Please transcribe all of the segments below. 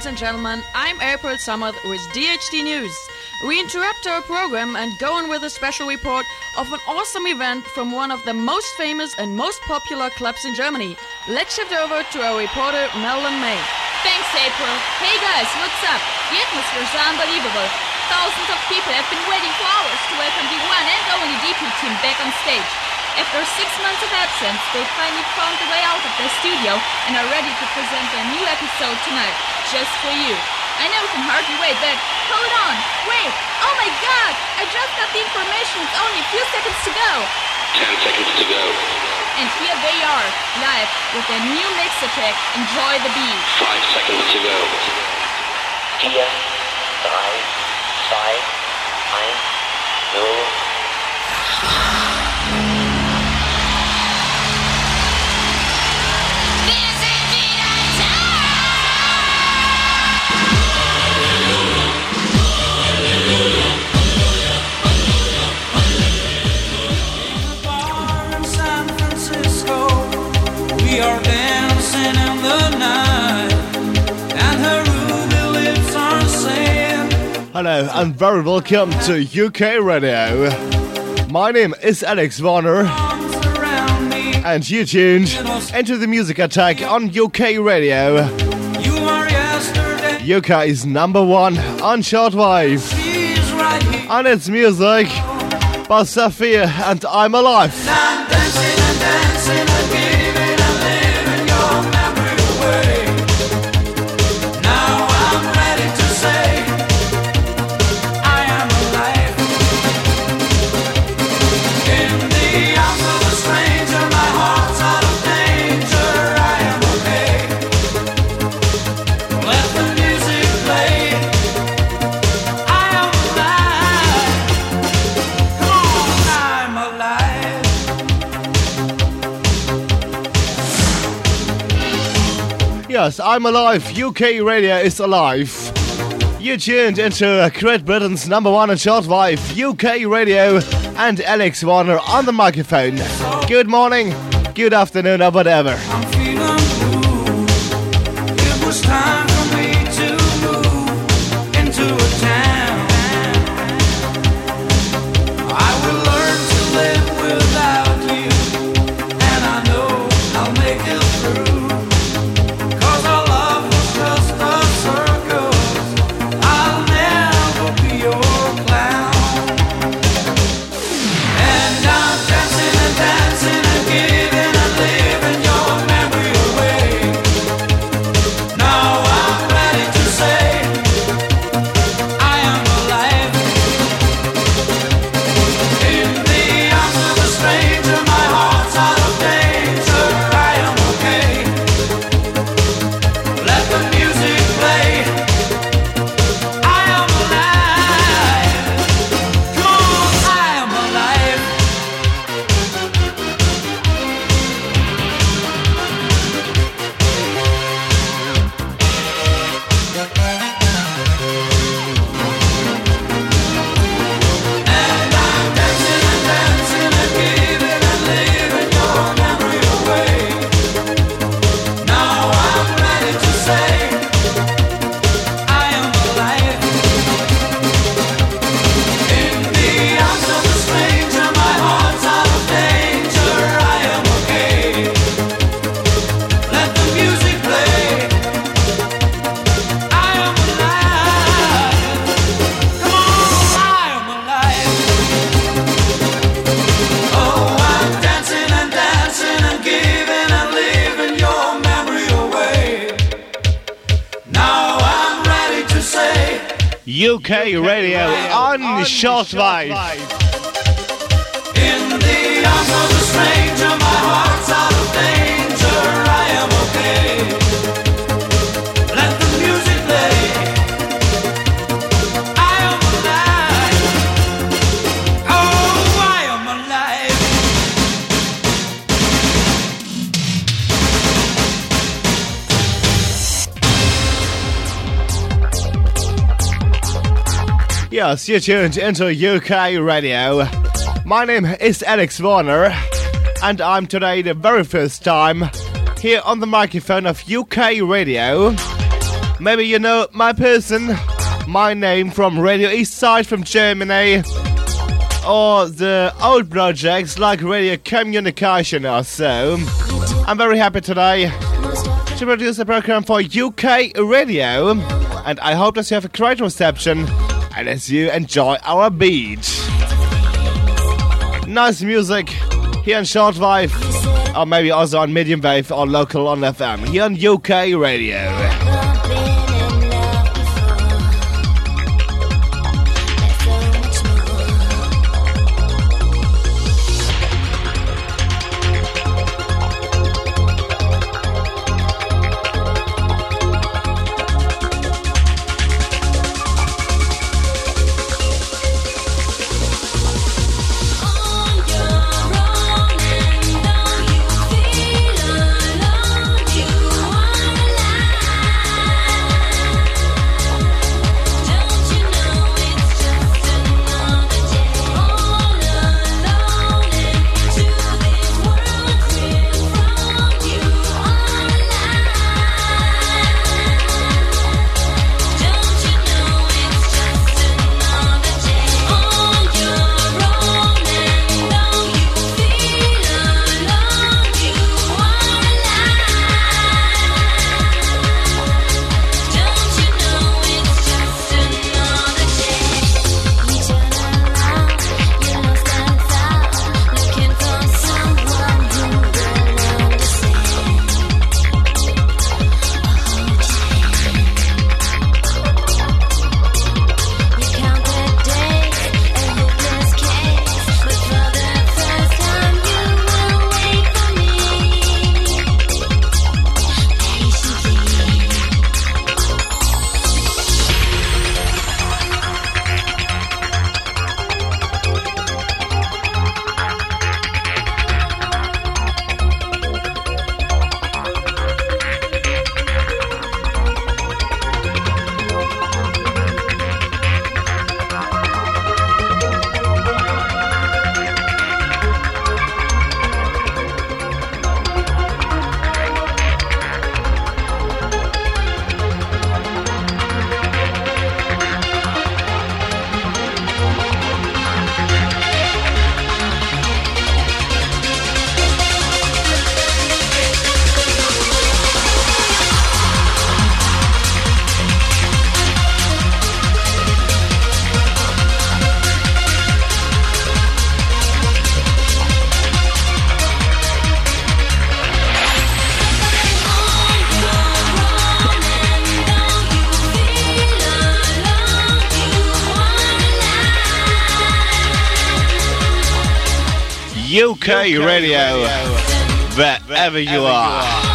ladies and gentlemen, I'm April Summers with DHT News. We interrupt our program and go on with a special report of an awesome event from one of the most famous and most popular clubs in Germany. Let's shift over to our reporter, Madeline May. Thanks, April. Hey guys, what's up? The atmosphere is unbelievable. Thousands of people have been waiting for hours to welcome the one and only DP team back on stage. After 6 months of absence, they finally found a way out of their studio and are ready to present their new episode tonight, just for you. I know you can hardly wait, but hold on, wait, oh my god, I just got the information, it's only a few seconds to go. 10 seconds to go. And here they are, live with their new mixer track, Enjoy the Beat. 5 seconds to go. 4, 3, 2, 1, 0. We are dancing in the night, and her ruby lips are saying, hello and very welcome to UK Radio. My name is Alex Warner, and you tuned into the Music Attack on UK Radio. you are yesterday. UK's number one on shortwave, She's right here. and it's music by Sophia and I'm Alive. I'm dancing and dancing and giving and living your memory away. Now I'm ready to say I am alive. In the arms of a stranger, my heart's out of danger. I am okay. Let the music play. I am alive. Come on, I'm alive. Yes, I'm alive. UK Radio is alive. You tuned into Great Britain's number one on shortwave, UK Radio, and Alex Warner on the microphone. Good morning, good afternoon, or whatever. I'm feeling blue. It was time for me to move into a town. I will learn to live without you, and I know I'll make it through. 'Cause our love was just a circus. I'll never be your clown. And I'm dancing and dancing and giving and living your memory away. Now I'm ready to say I am alive. In the arms of a stranger, my heart's out of danger. I am okay. Let the music play. I am alive. Come on, I am alive. And I'm dancing and dancing and giving and living your memory away. Now I'm ready to say I am alive. In the arms of a stranger, my heart's out of danger. I am okay. Let the music play. I am alive. Come on, I am alive. Oh, I'm dancing and dancing and giving and living your memory away. Now I'm ready to say UK Radio on shortwave. in the arms of a stranger, my heart's out of danger. I am okay. Let the music play. I am alive. Oh, I am alive. Yes, you tuned into UK Radio. My name is Alex Warner, and I'm today the very first time here on the microphone of UK Radio. Maybe you know my person, my name from Radio East Side from Germany, or the old projects like Radio Communication or so. I'm very happy today to produce a program for UK Radio, and I hope that you have a great reception and as you enjoy our beat. Nice music here on shortwave, or maybe also on medium wave or local on FM, here on UK Radio. UK Radio, wherever you are.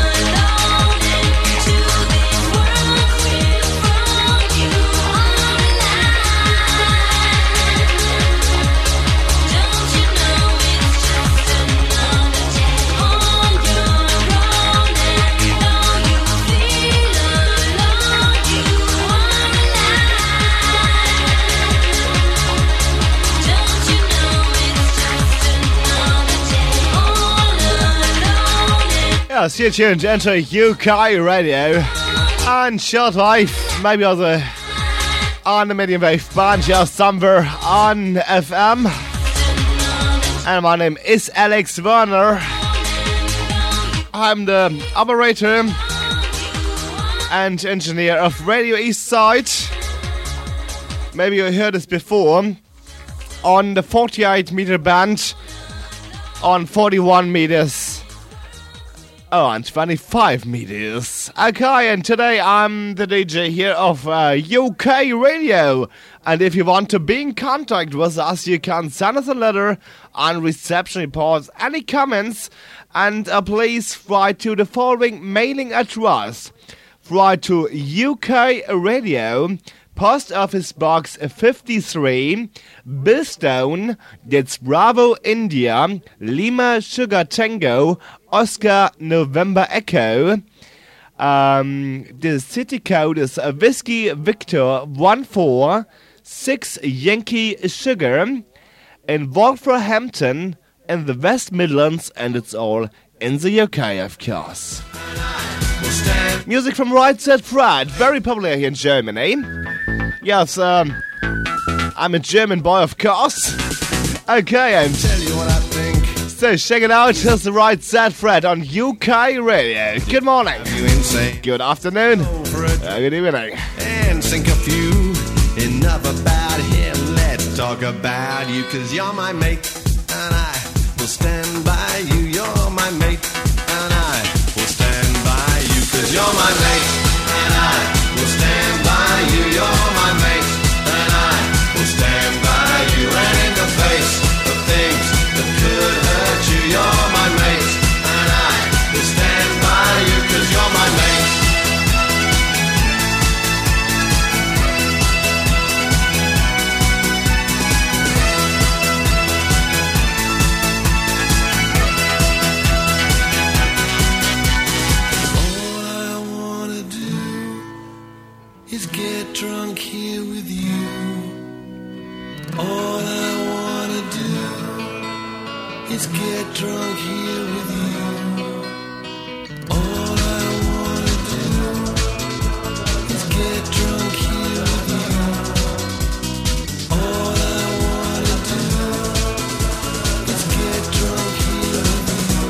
Yes, you're tuned into UK Radio and shortwave, maybe also on the medium wave band, just somewhere on FM. And my name is Alex Werner. I'm the operator and engineer of Radio East Side. Maybe you heard this before on the 48-meter band, on 41 meters. Oh, and 25 meters. Okay, and today I'm the DJ here of UK Radio. And if you want to be in contact with us, you can send us a letter on reception reports, any comments, and please write to the following mailing address. Write to UK Radio, Post Office Box 53, Billstone, that's Bravo, India, Lima, Sugar Tango, Oscar, November Echo. The city code is Whiskey Victor 146 Yankee Sugar in Wolverhampton in the West Midlands, and it's all in the UK, of course. We'll stand Music from Right Said Fred, very popular here in Germany. Yes, I'm a German boy, of course. Okay, and Tell you what I think. so check it out. Here's the Right Said Fred on UK Radio. Good morning. You insane. Good afternoon. Over it. Good evening. And sink a few. Enough about him. Let's talk about you. Cause you're my mate. And I will stand by you. You're my mate. And I will stand by you. Cause you're my mate. And I will stand by you. You're my mate. And I will stand by you. And in the face of things that could hurt you, you're my mate. And I will stand by you. Cause you're my mate. Is get drunk here with you. All I wanna do is get drunk here with you. All I wanna do is get drunk here with you. All I wanna do is get drunk here with you.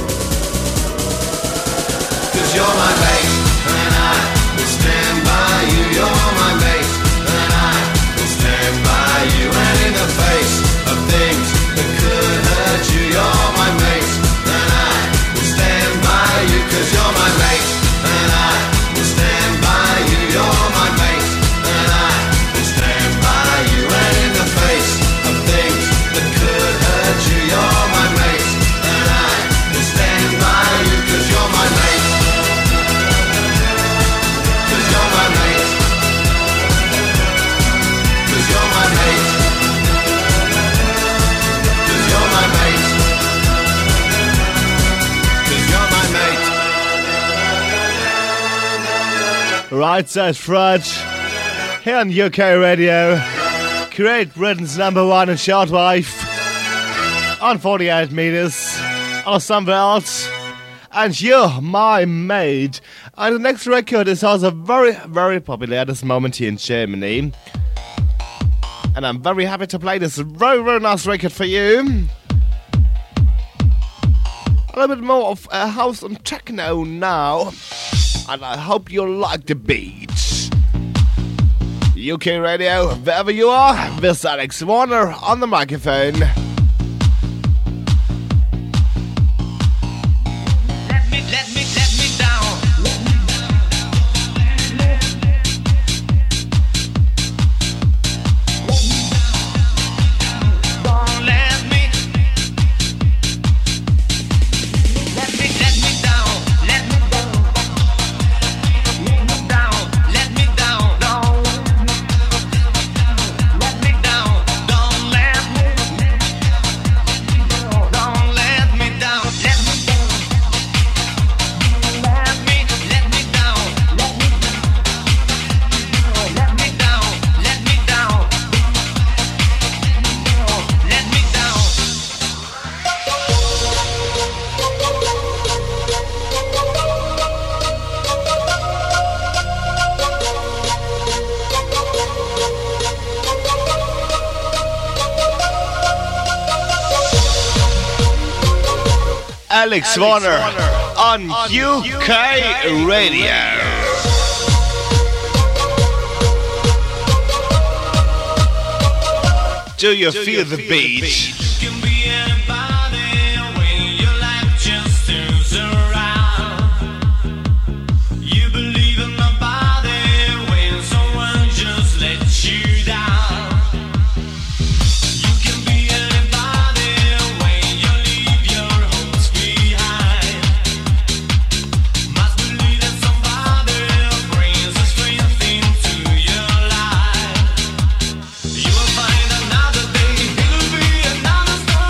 'Cause you're my mate and I will stand by you. You're my mate and I will stand by you. And in the face of things that could hurt you, you're my mate and I will stand by you. 'Cause you're my mate and I will stand by you. You're my mate and I will stand by you. And in the face of things that could hurt you, you're my mate and I will stand by you. 'Cause you're my mate. 'Cause you're my mate. 'Cause you're my mate. 'Cause you're my mate. 'Cause you're my mate. Right Said Fred here on UK Radio. Great Britain's #1 in shortwave on 48 meters or somewhere else. And you're my mate. And the next record is also very, very popular at this moment here in Germany. And I'm very happy to play this very, very nice record for you. A little bit more of house and techno now. And I hope you like the beat. UK Radio, wherever you are, this is Alex Warner on the microphone. Let me down. Don't let me down. Let me down. Let me down. Don't let me down. Don't let me down. Alex Warner on UK Radio. Do you feel the beat? You will find another day, it'll be another story.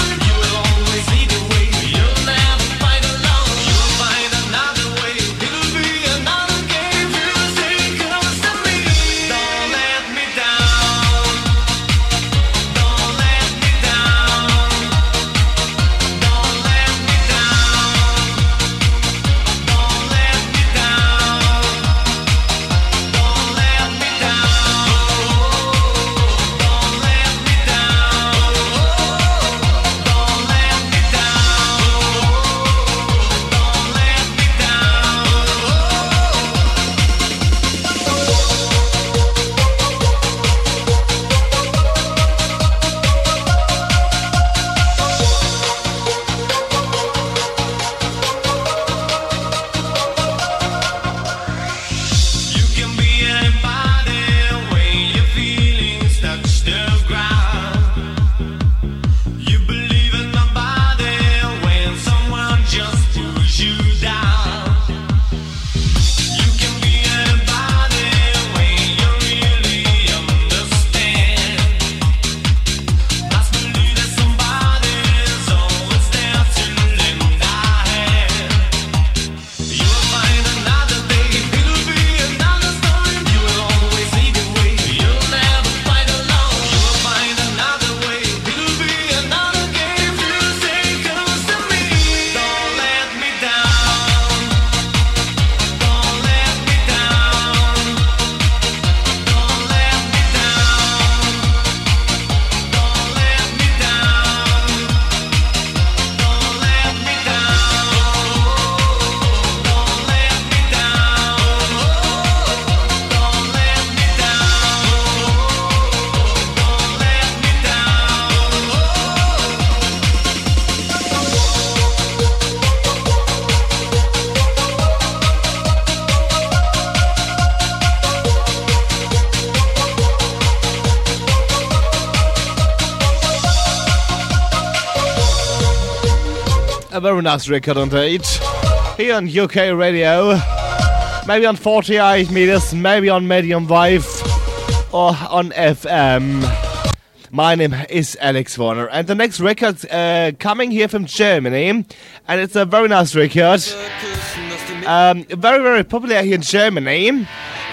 A very nice record indeed. Here on UK Radio. Maybe on 48 meters, maybe on medium wave, or on FM. My name is Alex Warner, and the next record coming here from Germany, and it's a very nice record. Very, very popular here in Germany.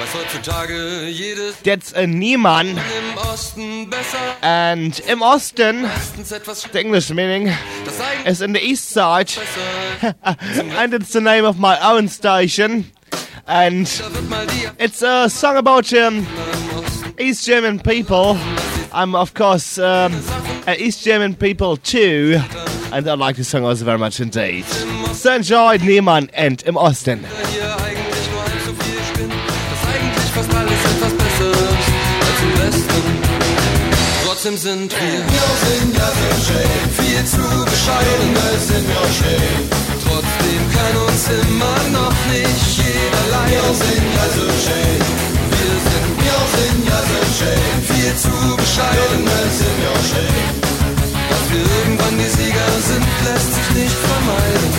That's a Niemann. And im Osten, the English meaning, is in the east side. And it's the name of my own station. And it's a song about East German people. I'm, of course, an East German people too. And I like this song also very much indeed. So enjoy Niemann and im Osten. Trotzdem sind wir sind ja so schön, viel zu bescheiden, wir sind ja schön. Trotzdem kann uns immer noch nicht jeder leiden. Wir sind ja so schön, wir sind ja so schön, viel zu bescheiden, wir sind ja schön. Dass wir irgendwann die Sieger sind, lässt sich nicht vermeiden.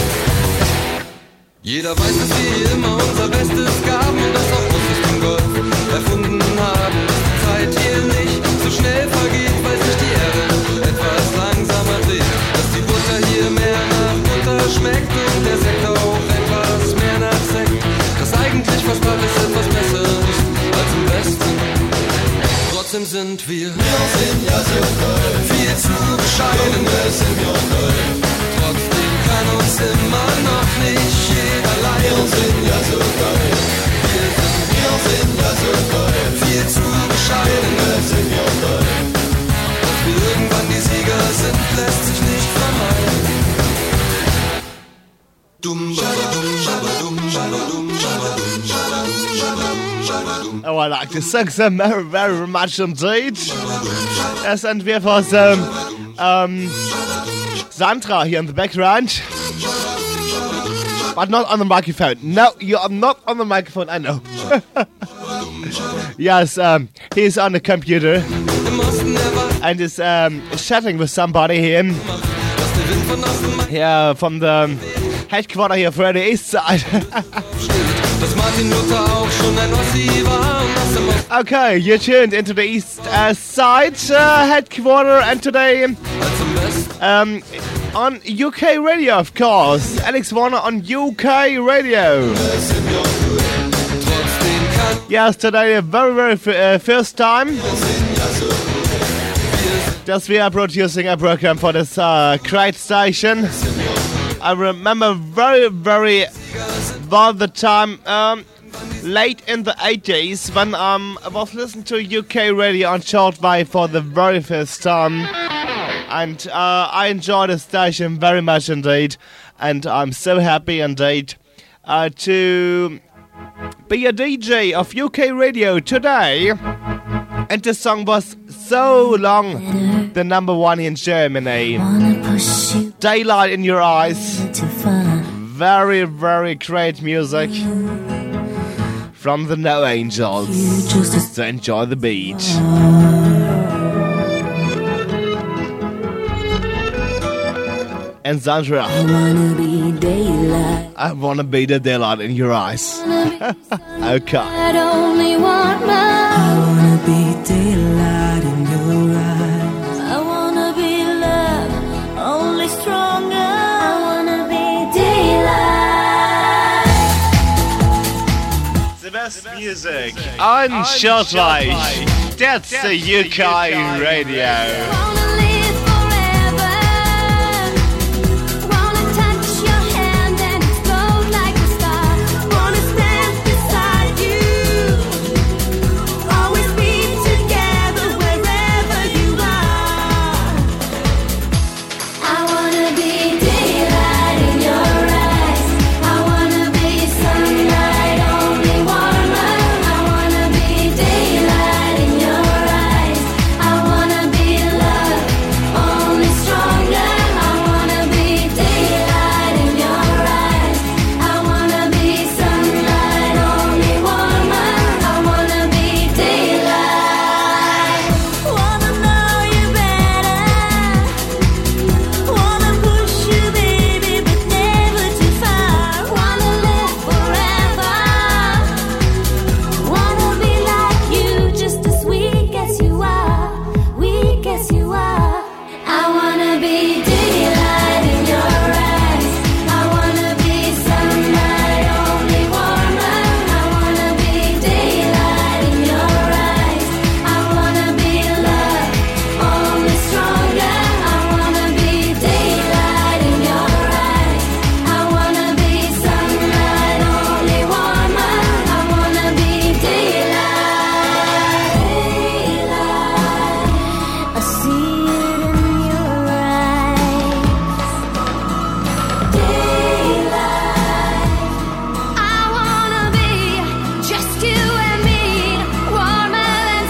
Jeder weiß, dass wir immer unser Bestes gaben und das auch uns nicht im Golf erfunden haben. Dass die Zeit hier nicht so schnell vergeht, weil sich die Erde etwas langsamer dreht. Dass die Butter hier mehr nach Butter schmeckt und der Sekt auch etwas mehr nach Sekt. Dass eigentlich fast alles etwas besser ist als im Westen. Trotzdem sind wir sind ja so toll, viel zu bescheiden, wir sind ja toll. Trotzdem kann uns immer noch nicht jeder leiden. Wir sind ja so toll, wir sind ja so toll, viel zu bescheiden, wir sind ja toll. Dass wir irgendwann die Sieger sind, lässt sich nicht vermeiden. Oh, I like this song so very, very much indeed. Yes, and we have also Sandra here in the background. But not on the microphone. No, you are not on the microphone, I know. Yes, he's on the computer. And is chatting with somebody here. Here from the headquarters here for the east side. Okay, you're tuned into the east side headquarters, and today on UK Radio, of course. Alex Warner on UK Radio. Yes, today a very, very first time that we are producing a program for this great station. I remember very, very well the time late in the 80s when I was listening to UK Radio on shortwave for the very first time. And I enjoy the station very much indeed. And I'm so happy indeed to be a DJ of UK Radio today. And the song was so long the number one in Germany. Daylight in Your Eyes. Very, very great music from the No Angels. So enjoy the beat. And Sandra, I wanna be the daylight in your eyes. Okay. I wanna be daylight in your eyes. I wanna be love, only stronger. I wanna be daylight. The best music on shortwave. That's the UK Radio. Love wanna be daylight in your eyes. I wanna be sunlight, only warmer. I wanna be daylight in your eyes. I wanna be love, only stronger. I wanna be daylight in your eyes. I wanna be sunlight, only warmer. I wanna be daylight. I see it in your eyes. Daylight. I wanna be just you and me, warmer than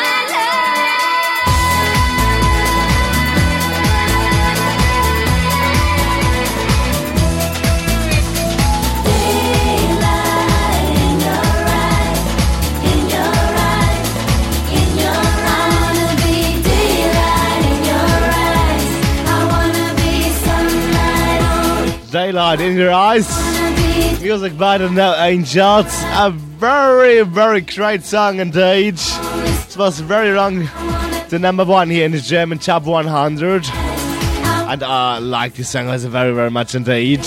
Daylight in your eyes, in your eyes, in your eyes. I wanna be daylight in your eyes. I wanna be sunlight on. Daylight in Your Eyes. Wanna be Music by the No Angels. A very, very great song indeed. It was very long. The number one here in the German Top 100. And I like this song also very, very much indeed.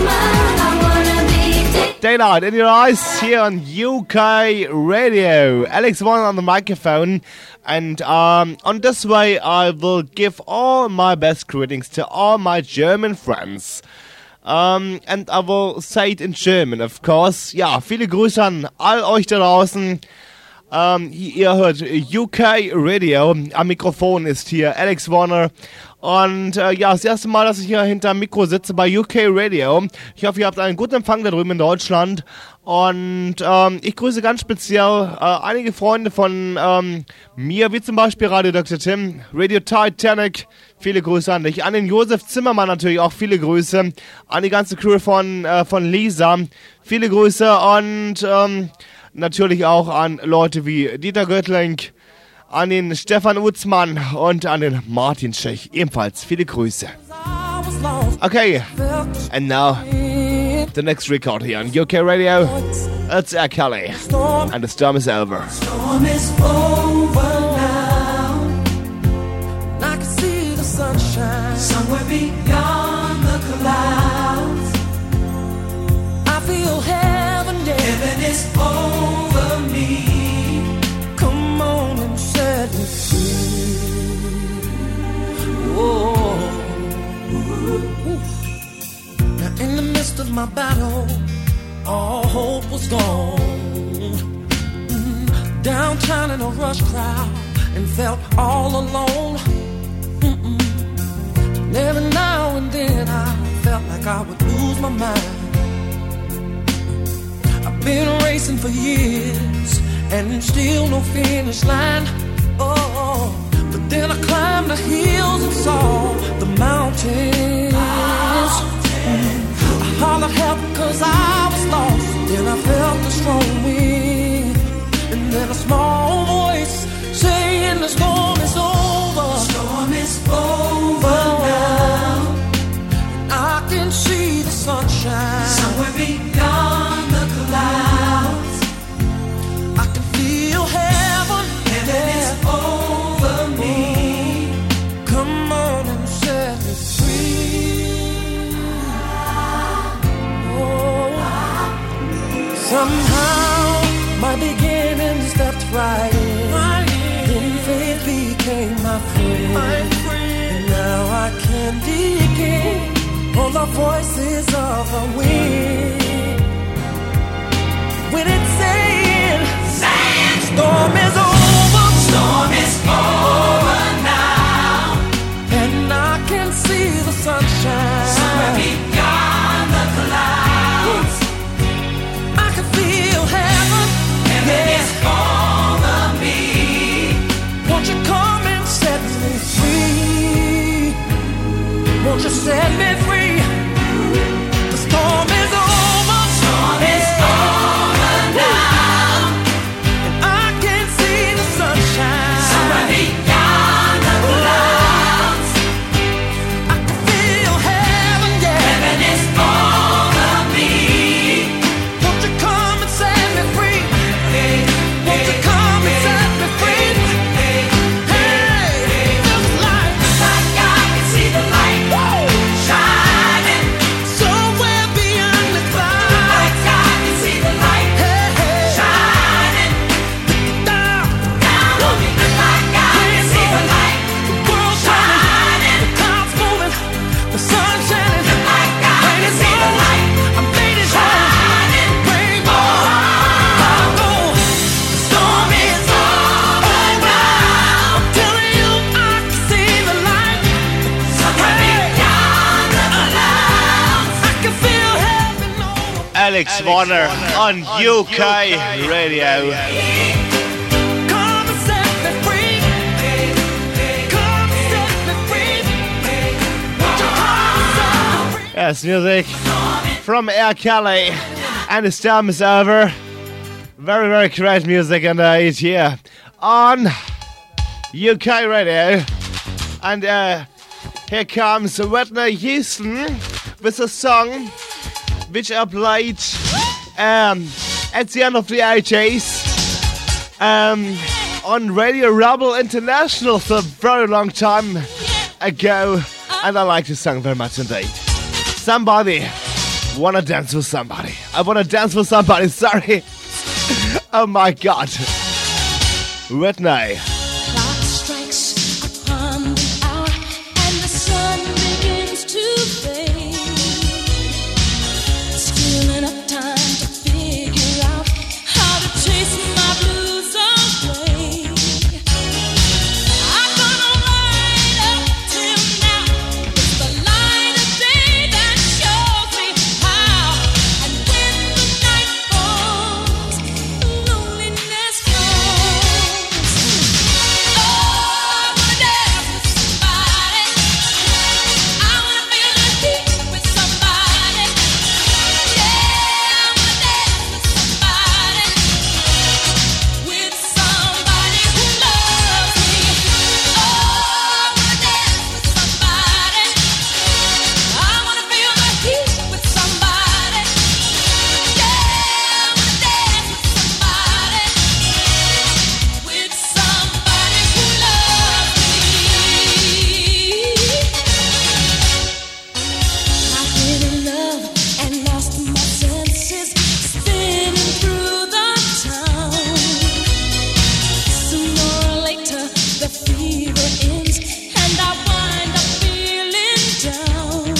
Daylight in Your Eyes here on UK Radio. Alex Warner on the microphone. And on this way, I will give all my best greetings to all my German friends. And I will say it in German, of course. Ja, viele Grüße an all euch da draußen. Ihr hört UK Radio. Am Mikrofon ist hier Alex Warner. Und ja, das erste Mal, dass ich hier hinter dem Mikro sitze bei UK Radio. Ich hoffe, ihr habt einen guten Empfang da drüben in Deutschland. Und ich grüße ganz speziell einige Freunde von mir, wie zum Beispiel Radio Dr. Tim, Radio Titanic. Viele Grüße an dich. An den Josef Zimmermann natürlich auch viele Grüße. An die ganze Crew von Lisa. Viele Grüße und natürlich auch an Leute wie Dieter Göttling, an den Stefan Utzmann und an den Martin Schech. Ebenfalls viele Grüße. Okay, and now the next record here on UK Radio. It's R. Kelly, and the storm is over. Storm is over now. I can see the sunshine somewhere beyond the clouds. I feel heaven, yeah. Heaven is over me. Come on and set me free. Whoa. Now in the midst of my battle, all hope was gone. Downtown in a rush crowd and felt all alone. And every now and then I felt like I would lose my mind. I've been racing for years and still no finish line. Oh, but then I climbed the hills and saw the mountains. I hollered help cause I was lost. Then I felt a strong wind, and then a small voice saying the storm is over. The storm is over now. And I can see the sunshine somewhere beyond the clouds. I can feel heaven. Heaven is over me. Come on and set me free. Oh, somehow my beginning stepped right in. Then faith became my friend. And now I can begin all the voices of the wind. When it's saying, storm is over. Storm is over now. And I can see the sunshine somewhere beyond the clouds. I can feel heaven. Heaven is over me. Won't you come and set me free? Won't you set me free? The storm is over. Storm is over now. And I can see the sunshine somewhere beyond the clouds. I can feel heaven, yeah. Heaven is over me. Won't you come and set me free? Won't you come and set me free? Hey, looks like I can see the Alex Warner on UK Radio. Come and set me free. Come and set me free. Won't you come and set me free? Yes, music from R. Kelly. And his time is over. Very, very great music, and it's here on UK Radio. And here comes Whitney Houston with a song which I played at the end of the 80s on Radio Rebel International for a very long time ago. And I like this song very much indeed. Somebody wanna dance with somebody. I wanna dance with somebody, sorry. Oh my God. Whitney. Clock strikes upon the hour and the sun begins to fade. Still enough time to figure out how to chase my blues away. I'm gonna light up till now. It's the light of day that shows me how. And when the night falls, loneliness comes. Oh, I wanna dance with somebody. I wanna feel the heat with somebody. Yeah, I wanna dance with somebody. With somebody who loves me. Oh, I wanna dance with somebody. I wanna feel the heat with somebody. Yeah, I wanna dance with somebody. With somebody who loves me. I've been in love and lost my senses, spinning through the town. Sooner or later, the fever ends, and I wind up feeling down.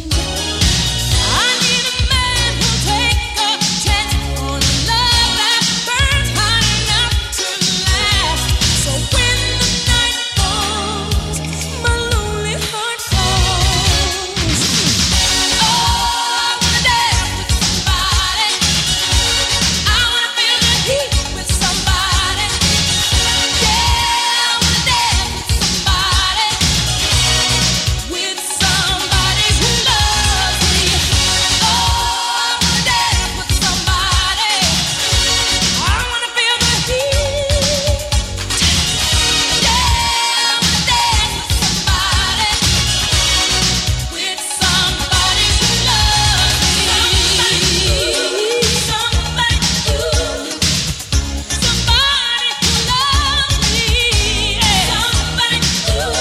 I need a man who'll take a chance on a love that burns hot enough to last. So when the night falls, my lonely heart calls. Oh, I wanna dance with somebody. I wanna feel the heat with somebody. Yeah, I wanna dance with somebody. With somebody who loves me. Oh, I wanna dance with somebody. I wanna feel the heat. Yeah, I wanna dance with somebody. With somebody who loves me. Somebody who loves me. Somebody who loves me. Somebody who to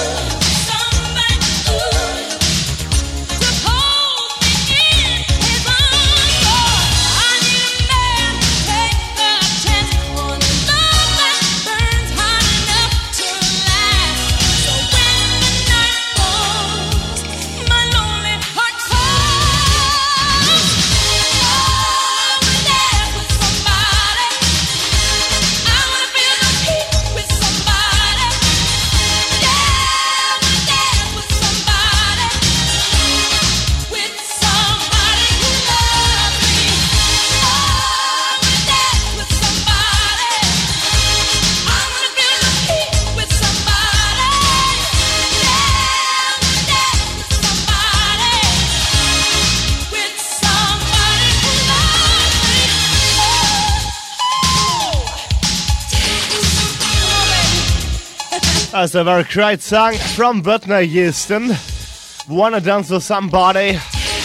hold me in his arms. I need a man to take the chance on a love that burns hot enough to last. So when the night falls, my lonely heart calls. Oh, I wanna dance with somebody. I wanna feel the heat with somebody. Yeah, I wanna dance with somebody. With somebody who loves me. Oh, I wanna dance with somebody. I wanna feel the heat with somebody. Yeah, I wanna dance with somebody. With somebody who loves me. That's a very great song from Whitney Houston. Wanna dance with somebody.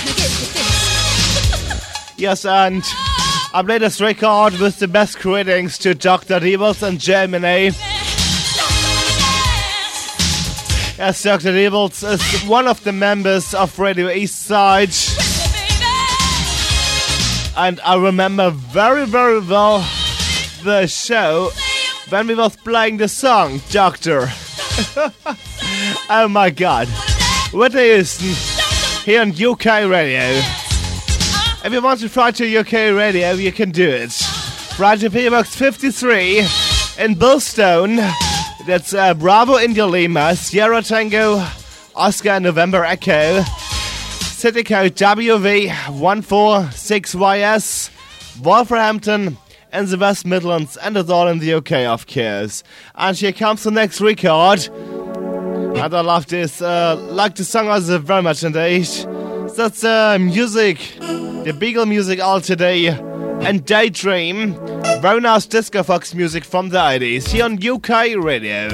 Yes, and I played this record with the best greetings to Dr. Devils in Germany. Yes, Dr. Devils is one of the members of Radio East Side. And I remember very, very well the show when we was playing the song, Doctor. Oh my God. Whitney Houston here on UK Radio. If you want to fly to UK Radio, you can do it. Fly to PO Box 53 in Bullstone. That's Bravo India Lima, Sierra Tango, Oscar November Echo, city code WV146YS, Wolverhampton in the West Midlands, and it's all in the UK, of course. And here comes the next record. And I love this, like the song also very much indeed. That's music, the Beagle music all today, and Daydream, very nice disco fox music from the 80s, here on UK Radio.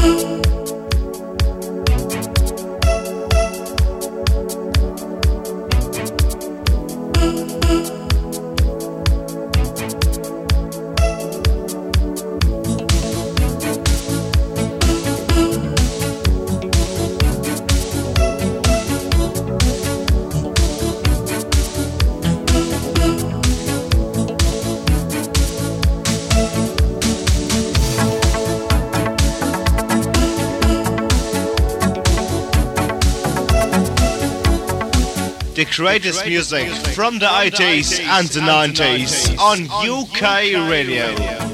The greatest music from the 80s and the 90s on UK Radio.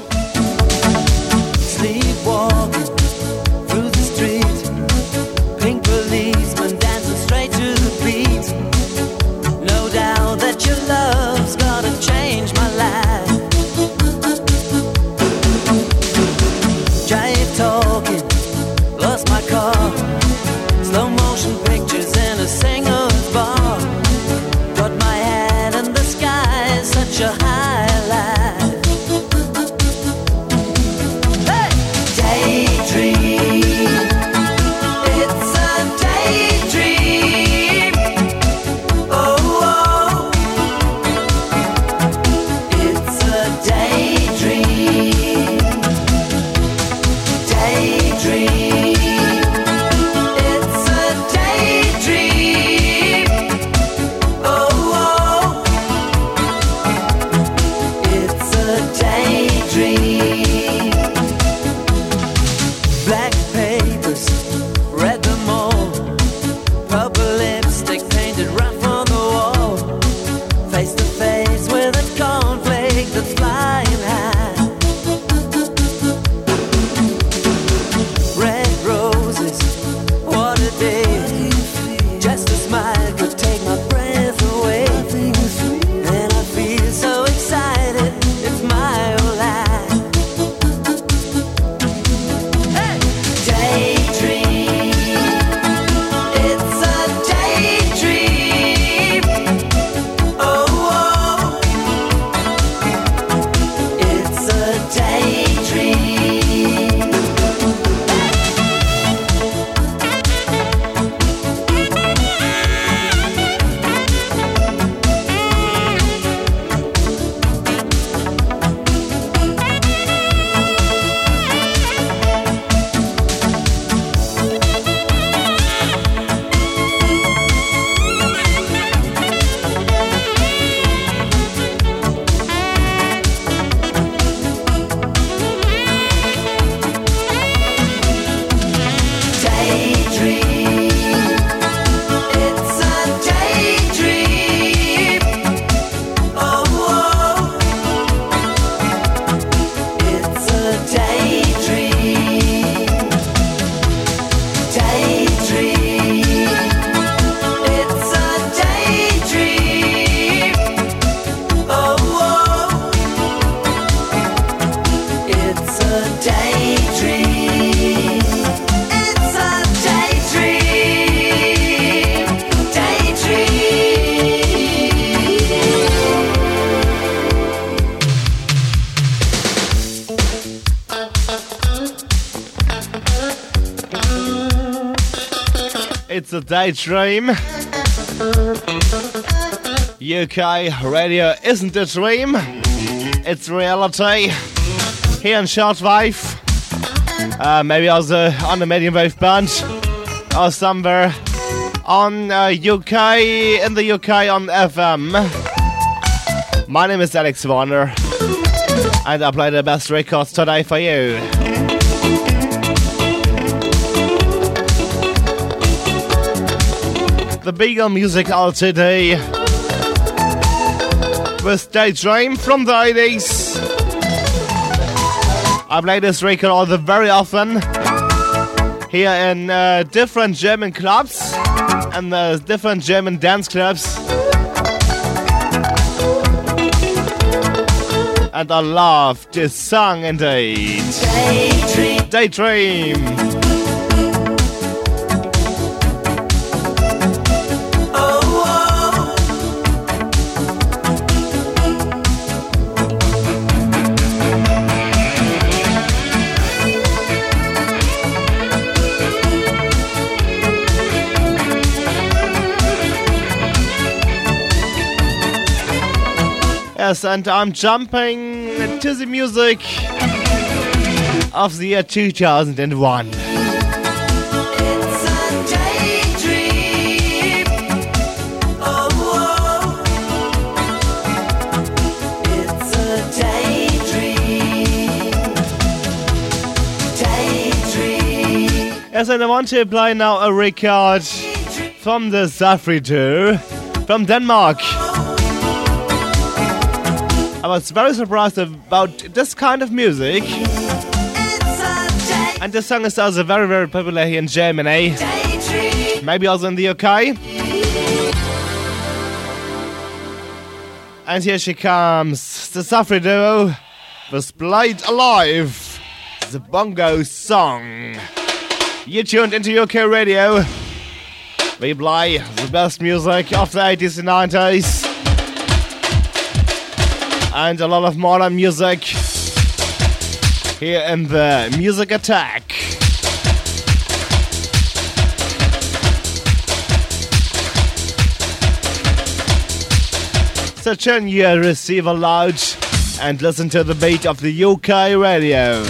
Sleepwalking through the street, pink policeman dancing straight to the beat. No doubt that your love's gonna change my life. Drive talking, lost my car, slow motion pictures in a singer's bar. Such a highlight. Hey! Daydream. It's a daydream. Oh, oh. It's a daydream. Daydream. It's a daydream. Oh, oh. Daydream. Black papers, read them all. Purple lipstick painted rough on the wall. Face to face with a cornflake that's flying high. Red roses, what a day. Just a smile could take my breath away. And I feel so excited. It's my whole life. Hey! Daydream. It's a daydream. Oh, oh. It's a daydream. It's a daydream. UK Radio isn't a dream, it's reality. Here in shortwave, maybe also on the medium wave band, or somewhere on UK, in the UK on FM. My name is Alex Warner, and I play the best records today for you. The Beagle music all today with Daydream from the 80s. I play this record all very often here in different German clubs and the different German dance clubs. And I love this song indeed. Daydream. Yes, and I'm jumping to the music of the year 2001. It's a daydream. Oh, it's a daydream. Daydream. Yes, and I want to play now a record from the Safri Duo from Denmark. I was very surprised about this kind of music. And this song is also very, very popular here in Germany. Maybe also in the UK. And here she comes, the Safri Duo was played alive. The bongo song. You tuned into UK Radio. We play the best music of the 80s and 90s. And a lot of modern music here in the Music Attack. So turn your receiver loud and listen to the beat of the UK Radio.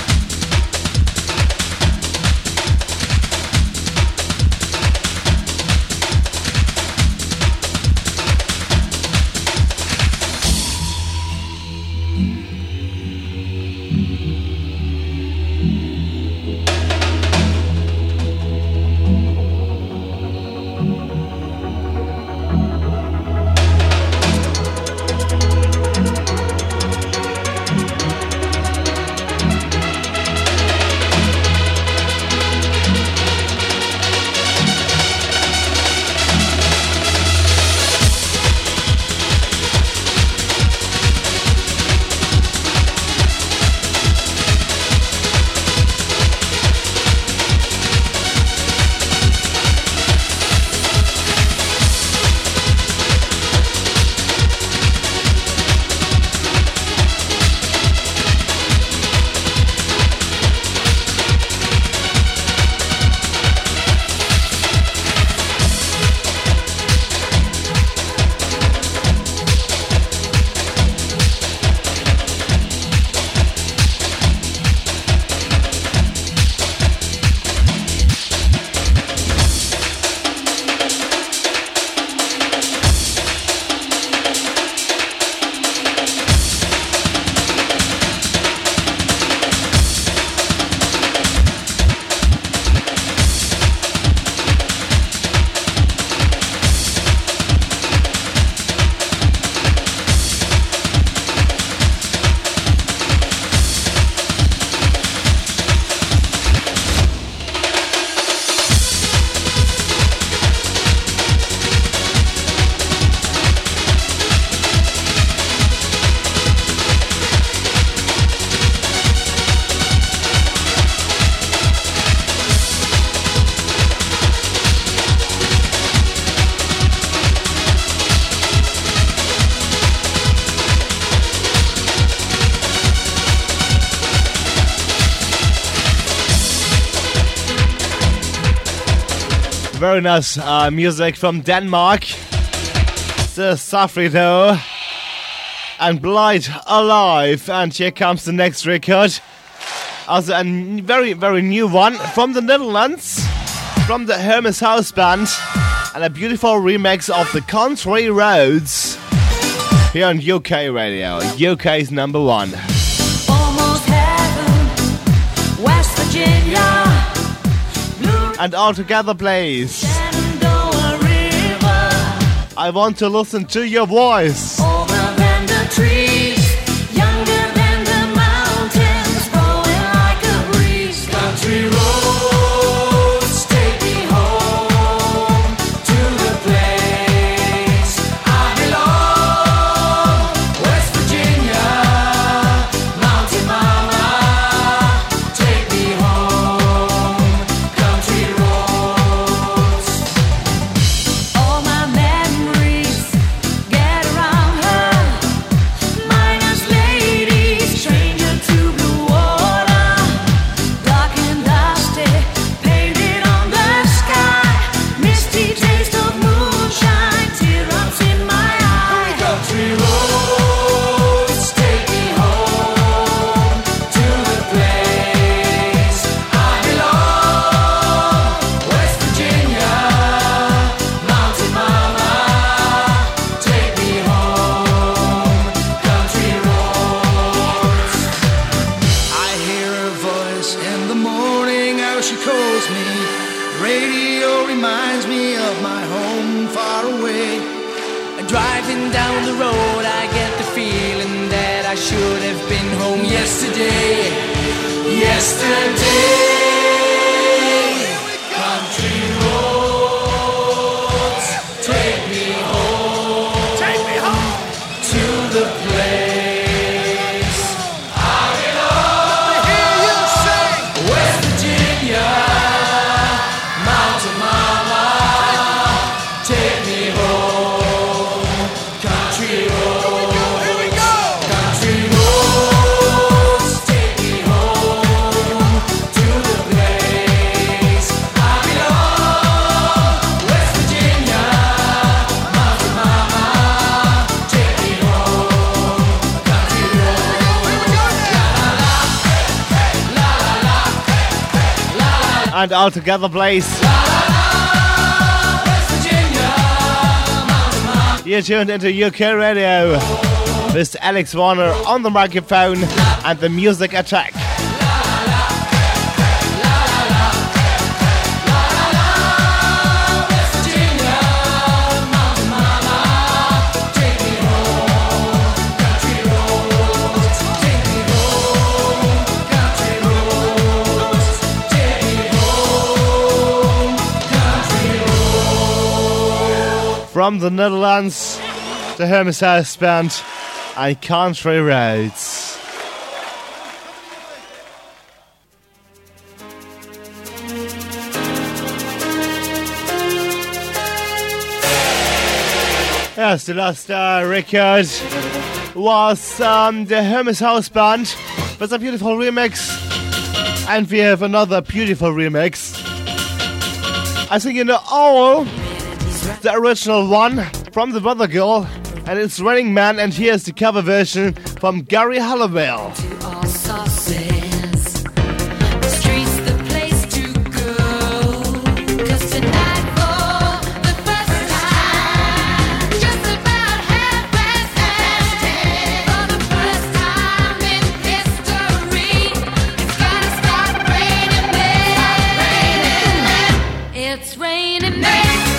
Very nice music from Denmark. The Safri Duo and Blight Alive. And here comes the next record. Also a very, very new one from the Netherlands, from the Hermes House Band, and a beautiful remix of the Country Roads here on UK Radio, UK's number one. Almost heaven, West Virginia. And all together, please. Shenandoah River. I want to listen to your voice. Older than the trees, younger than the mountains, blowing like a breeze. Country roads, take me home away. Driving down the road, I get the feeling that I should have been home yesterday. Yesterday. Country roads, take me home. Take me home to the place I belong. I hear you sing. West Virginia, Mountain Mama, take me home. Country roads, here we go. Country roads, take me home to the place I belong. West Virginia, Mountain Mama, take me home. Country roads, la la la. And all together, please. You're tuned into UK Radio. Mr. Alex Warner on the microphone and the music attack. From the Netherlands, the Hermes House Band and Country Roads. Yes, the last record was the Hermes House Band with a beautiful remix, and we have another beautiful remix. I think you know all the original one from the Weather Girl, and it's Raining Man, and here's the cover version from Gary Halliwell. All sauces. The street's the place to go. 'Cause tonight for the first time, just about 10:30, for the first time in history, it's gonna start raining men. It's raining men.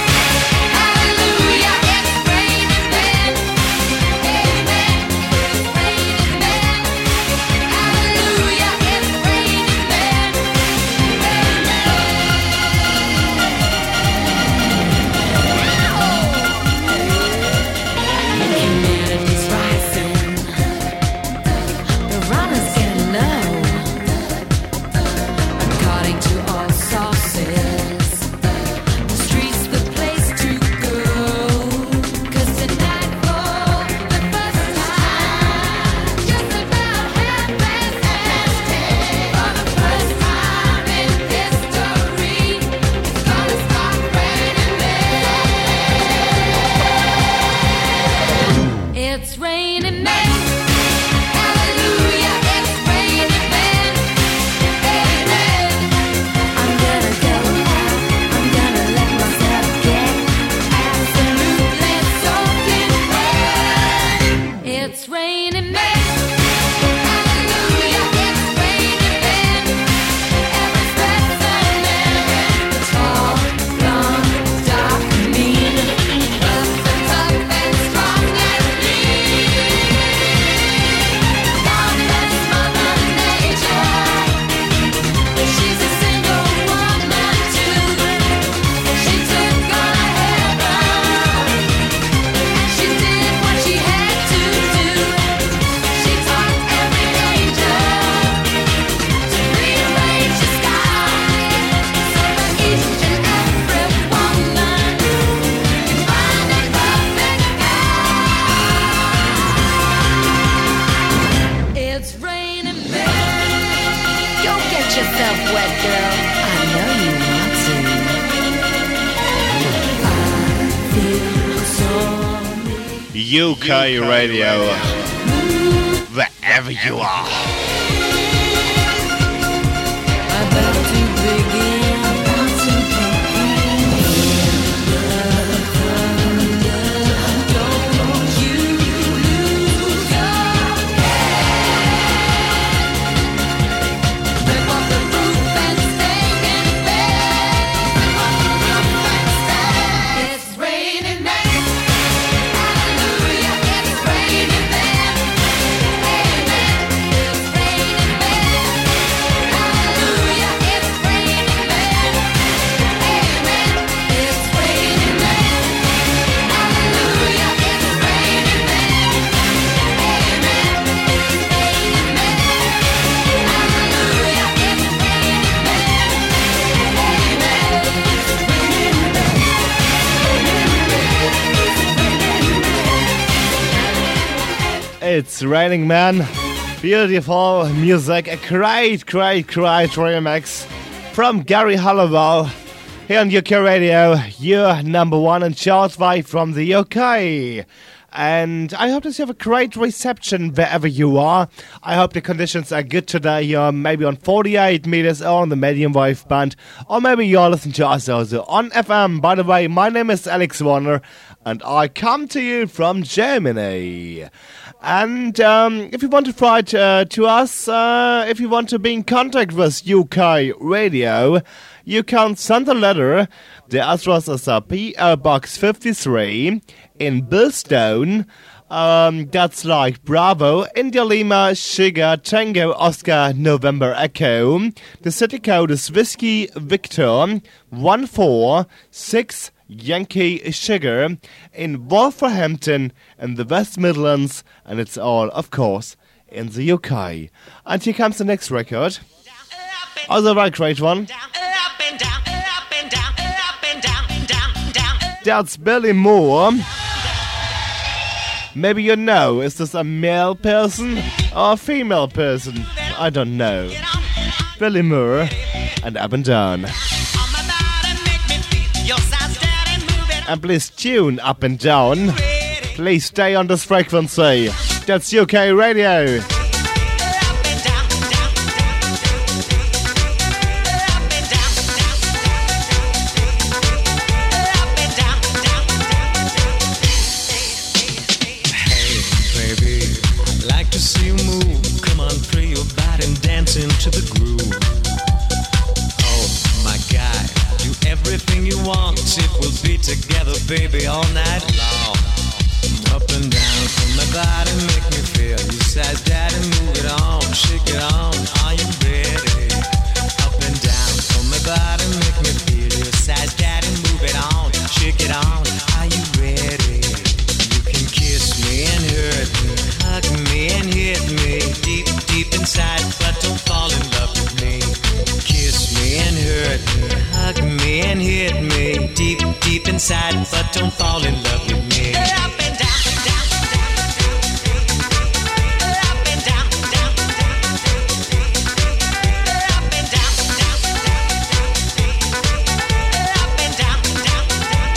UK Radio, wherever you are. It's raining men. It's Raining Man. Beautiful music. A great remix from Gary Halliwell here on UK Radio. Your number one in chart 5 from the UK. And I hope that you have a great reception wherever you are. I hope the conditions are good today. You're maybe on 48 meters or on the medium wave band, or maybe you're listening to us also on FM. By the way, my name is Alex Warner, and I come to you from Germany. And if you want to write to us, if you want to be in contact with UK Radio, you can send a letter. The address is P.O. Box 53 in Billstone. That's like Bravo, India Lima, Sugar, Tango, Oscar, November, Echo. The city code is Whiskey Victor 146 Yankee Sugar in Wolverhampton in the West Midlands, and it's all, of course, in the UK. And here comes the next record. Also a very great one. That's Billy Moore. Maybe you know, is this a male person or a female person? I don't know. Billy Moore and Up and Down. And please tune Up and Down. Please stay on this frequency. That's UK Radio. Into the groove. Oh my God, do everything you want. It will be together, baby, all night long. Up and down from my body, make me feel. You said, Daddy, move it on, shake it on. Are you ready? Up and down from my body, make me feel. You said, Daddy, move it on, shake it on. Are you ready? You can kiss me and hurt me, hug me and hit me deep, deep inside, but don't fall in love with me. Kiss me and hurt me, hug me and hit me deep, deep inside, but don't fall in love with me. Up and down, down, down. Up and down, down, down. Up and down, down, down. Up and down, down,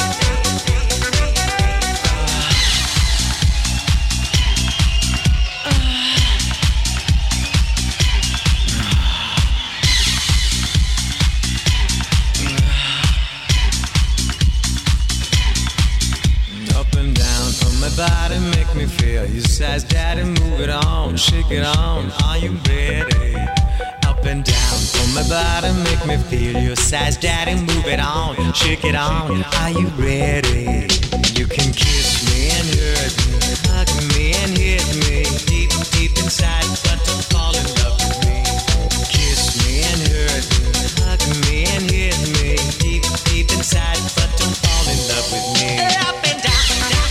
body make me feel. You says, Daddy, move it on, shake it on. Are you ready? Up and down from my body make me feel. You says, Daddy, move it on, shake it on. Are you ready? You can kiss me and hurt me, hug me and hit me deep, deep inside, but don't fall in love with me. Kiss me and hurt me, hug me and hit me deep, deep inside, but don't fall in love with me. Up and down, down.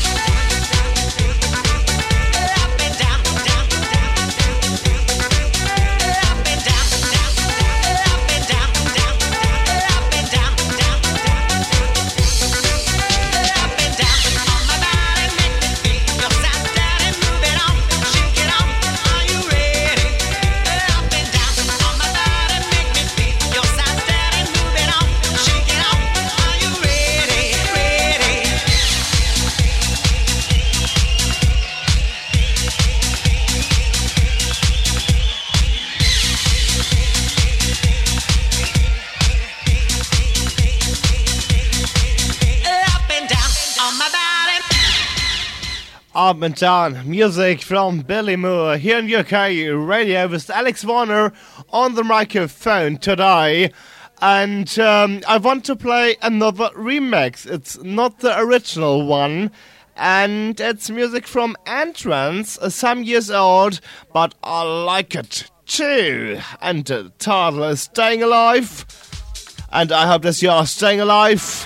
Up and Down, music from Billy Moore here in UK Radio with Alex Warner on the microphone today. And I want to play another remix. It's not the original one. And it's music from Entrance, some years old, but I like it too. And the title is Staying Alive. And I hope that you are staying alive.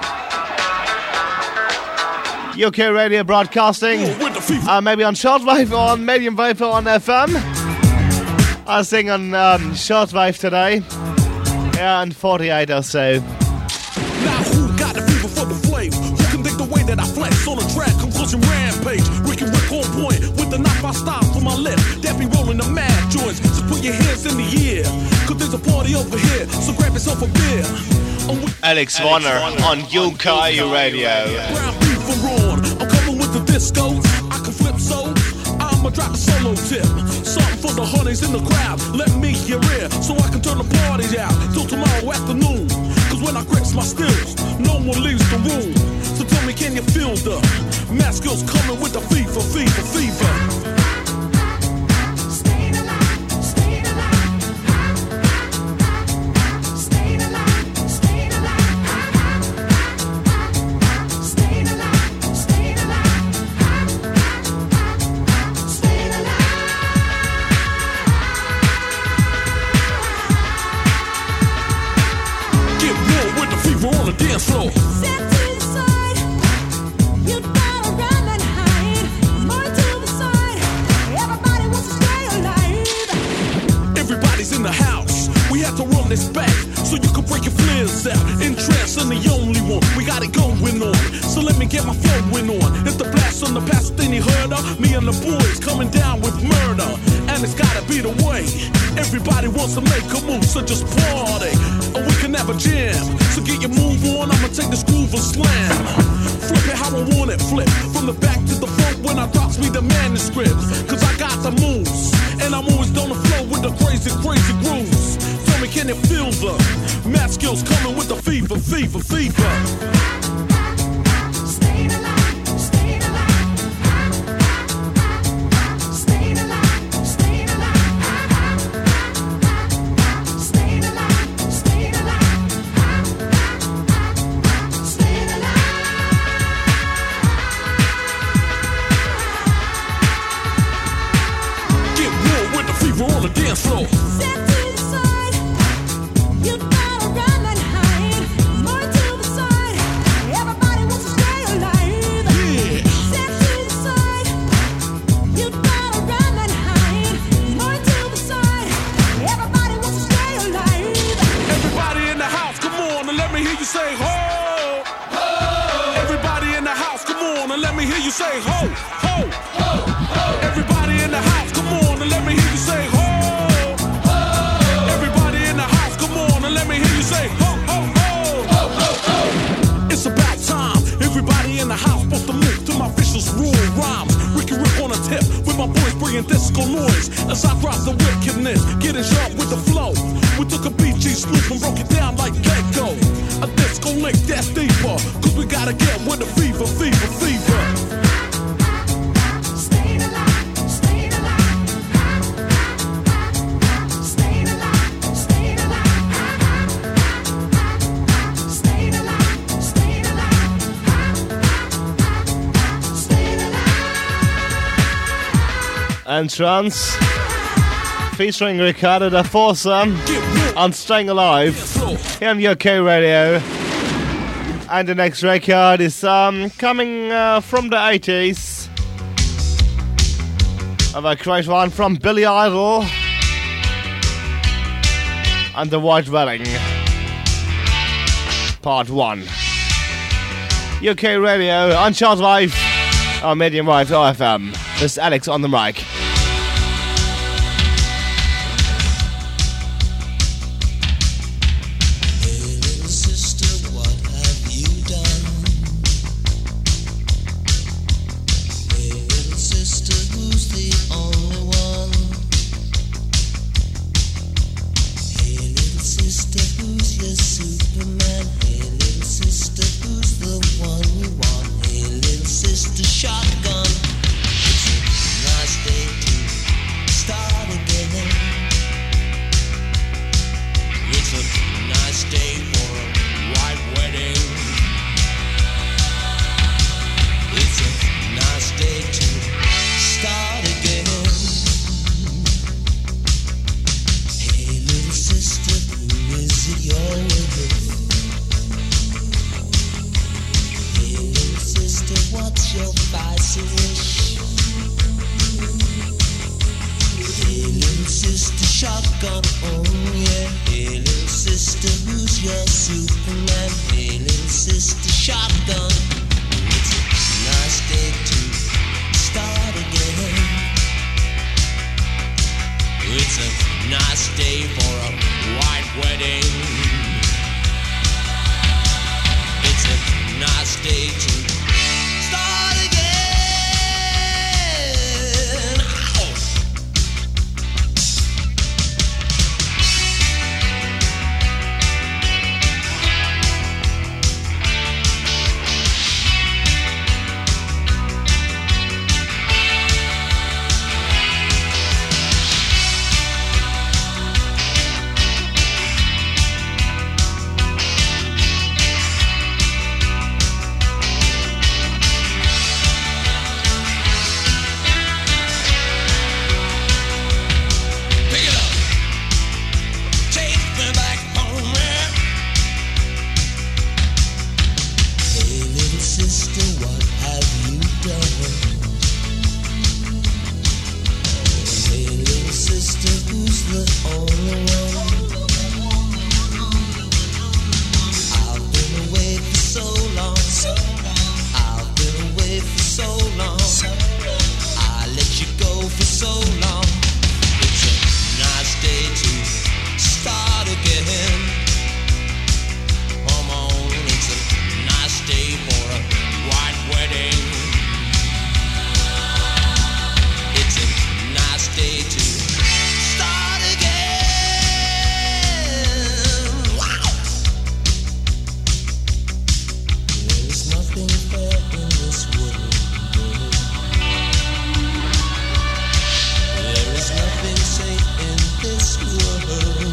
UK Radio broadcasting, maybe on shortwave or on medium wave or on FM. I sing on shortwave today, yeah, and 48 or so. Now who got the fever for the flame? Who can think the way that I flex on the track? Come close pushing rampage. Ricky Rick on point with the knife I stop for my left. That be rolling the mad joints. So put your hands in the air, cause there's a party over here. So grab yourself a beer. Alex Warner on UK Radio. Brown beef on. I'm coming with the disco. I can flip so I'ma drop a solo tip. Something for the honeys in the crowd. Let me hear it so I can turn the party out till tomorrow afternoon. Cause when I grips my stills, no one leaves the room. So tell me, can you feel the mask skills coming with the fever, fever, fever? Dance floor. Step to the side, you gotta run and hide. More to the side, everybody wants to stay alive. Everybody's in the house, we have to run this back so you can break your flares out. In trance, I'm the only one, we got it going on. So let me get my flowing on. It's the blast on the past thing you heard of. Me and the boys coming down with murder, and it's gotta be the way. Everybody wants to make a move, so just party, or we can have a jam. So get your move on, I'ma take this groove and slam. Flip it how I want it, flip from the back to the front when I drops me the manuscript. Cause I got the moves, and I'm always on the flow with the crazy, crazy grooves. Tell me, can you feel the math skills coming with the fever, fever, fever? Dance floor. Step to the side, you gotta run and hide. More to the side, everybody wants to stay alive. Yeah. Step to the side, you gotta run and hide. More to the side, everybody wants to stay alive. Everybody in the house, come on and let me hear you say ho. Ho. Everybody in the house, come on and let me hear you say ho. Ho. Ho. Ho. Everybody in the house, come on and let me hear you say ho. Let me hear you say ho, ho, ho, ho, ho, ho. It's about time. Everybody in the house supposed to move to my vicious rule rhymes. Ricky Rick on a tip with my boys bringing disco noise. As I drop the wickedness, getting sharp with the flow. We took a BG swoop and broke it down like Gecko. A disco lick that's deeper, cause we gotta get with the fever, fever, fever. Entrance featuring Ricardo da Forza on Staying Alive here on UK Radio. And the next record is coming from the 80s of a great one from Billy Idol and The White Wedding Part 1. UK Radio on Short Life on Medium Wave OFM. This is Alex on the mic. Shotgun, oh yeah. Hey little sister, who's your Superman? Hey little sister, shotgun. It's a nice day to have you done? Hey, little sister, who's the only one? I've been away for so long. I've been away for so long. I let you go for so long. It's a nice day to start again. Come on, it's a nice day for a white wedding. It's a nice day to start again. Wow! There is nothing fair in this world. There is nothing safe in this world.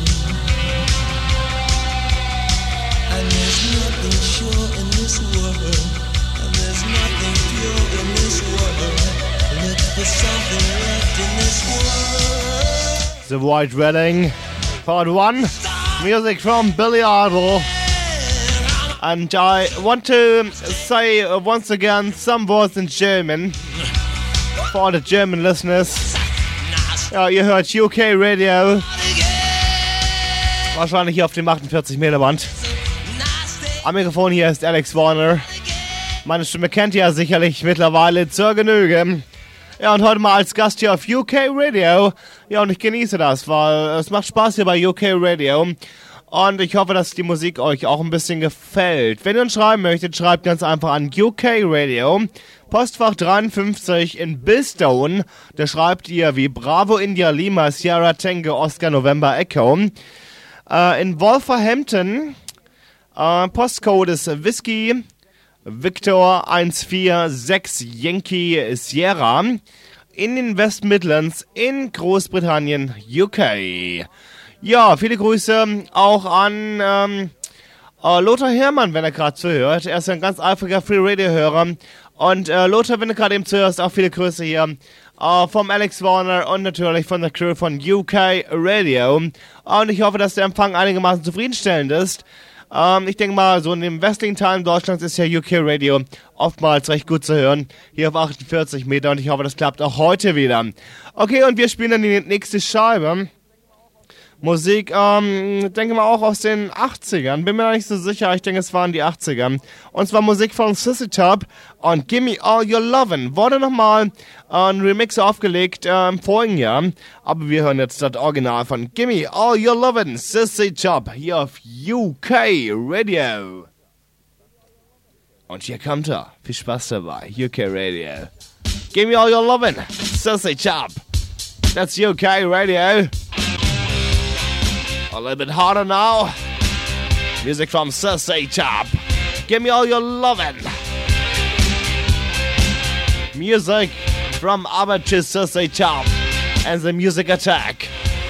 And there's nothing sure in this world. And there's nothing pure in this world. Look for something left in this world. The White Wedding, Part 1, music from Billy Idol. And I want to say once again some words in German for all the German listeners. Ja, ihr hört UK Radio. Wahrscheinlich hier auf dem 48 Meter Band. Am Mikrofon hier ist Alex Warner. Meine Stimme kennt ihr ja sicherlich mittlerweile zur Genüge. Ja, und heute mal als Gast hier auf UK Radio. Ja, und ich genieße das, weil es macht Spaß hier bei UK Radio. Und ich hoffe, dass die Musik euch auch ein bisschen gefällt. Wenn ihr uns schreiben möchtet, schreibt ganz einfach an UK Radio. Postfach 53 in Billstone. Da schreibt ihr wie Bravo India Lima Sierra Tango Oscar November Echo. In Wolverhampton, Postcode ist Whiskey Victor 146 Yankee Sierra. In den West Midlands in Großbritannien, UK. Ja, viele Grüße auch an Lothar Herrmann, wenn er gerade zuhört. Er ist ein ganz eifriger Free Radio Hörer. Und Lothar, wenn du gerade eben zuhörst, auch viele Grüße hier vom Alex Warner und natürlich von der Crew von UK Radio. Und ich hoffe, dass der Empfang einigermaßen zufriedenstellend ist. Ich denke mal, so in dem westlichen Teil Deutschlands ist ja UK Radio oftmals recht gut zu hören. Hier auf 48 Meter und ich hoffe, das klappt auch heute wieder. Okay, und wir spielen dann die nächste Scheibe. Musik, denke mal auch aus den 80ern. Bin mir nicht so sicher, ich denke es waren die 80er. Und zwar Musik von Sissy Top und Gimme All Your Lovin'. Wurde nochmal ein Remix aufgelegt im vorigen Jahr. Aber wir hören jetzt das Original von Gimme All Your Lovin', Sissy Top, hier auf UK Radio. Und hier kommt er. Viel Spaß dabei, UK Radio. Gimme All Your Lovin', Sissy Top. That's UK Radio. A little bit harder now. Music from Sissy Top. Give me all your lovin'. Music from Albert to Sissy Top and the Music Attack.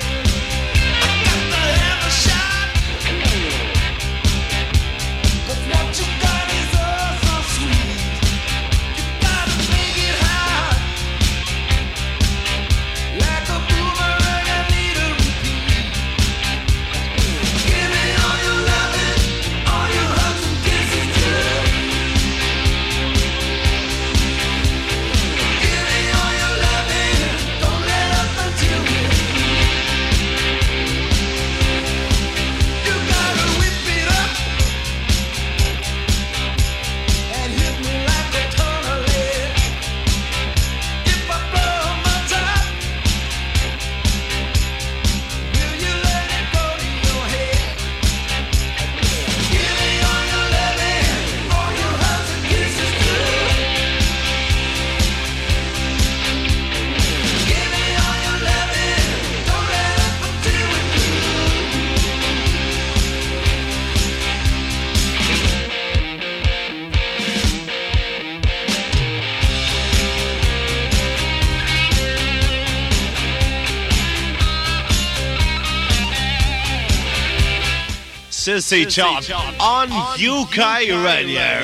Sissy Top on UK Radio.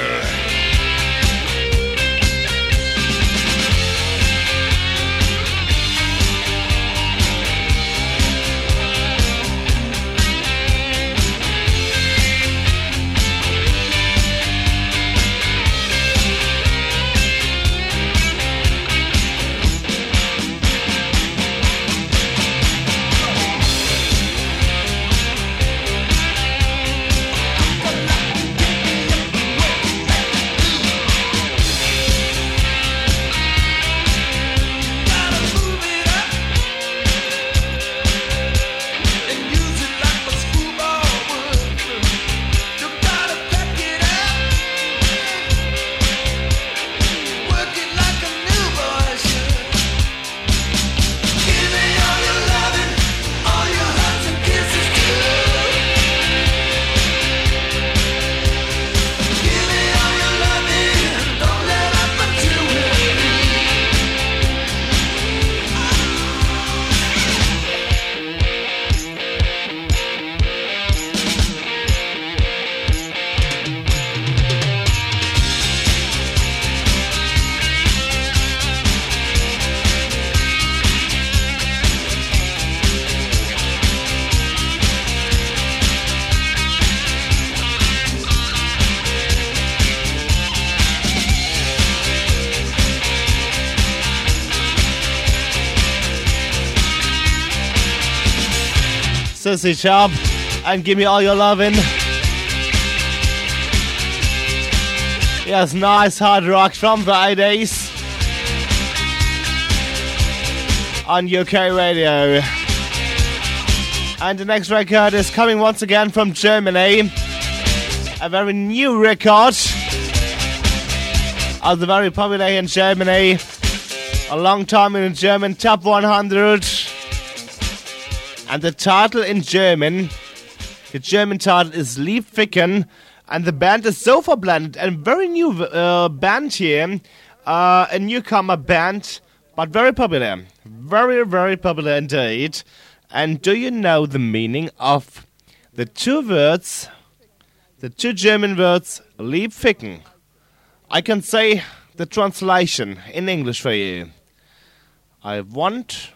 Sissy Sharp, and Give Me All Your Lovin'. Yes, nice hard rock from the 80s on UK radio. And the next record is coming once again from Germany. A very new record. Also very popular in Germany. A long time in the German Top 100. And the title in German, the German title is Lieb Ficken. And the band is Sofa Blended, a very new band here. A newcomer band, but very popular. Very, very popular indeed. And do you know the meaning of the two words, the two German words, Lieb Ficken? I can say the translation in English for you. I want...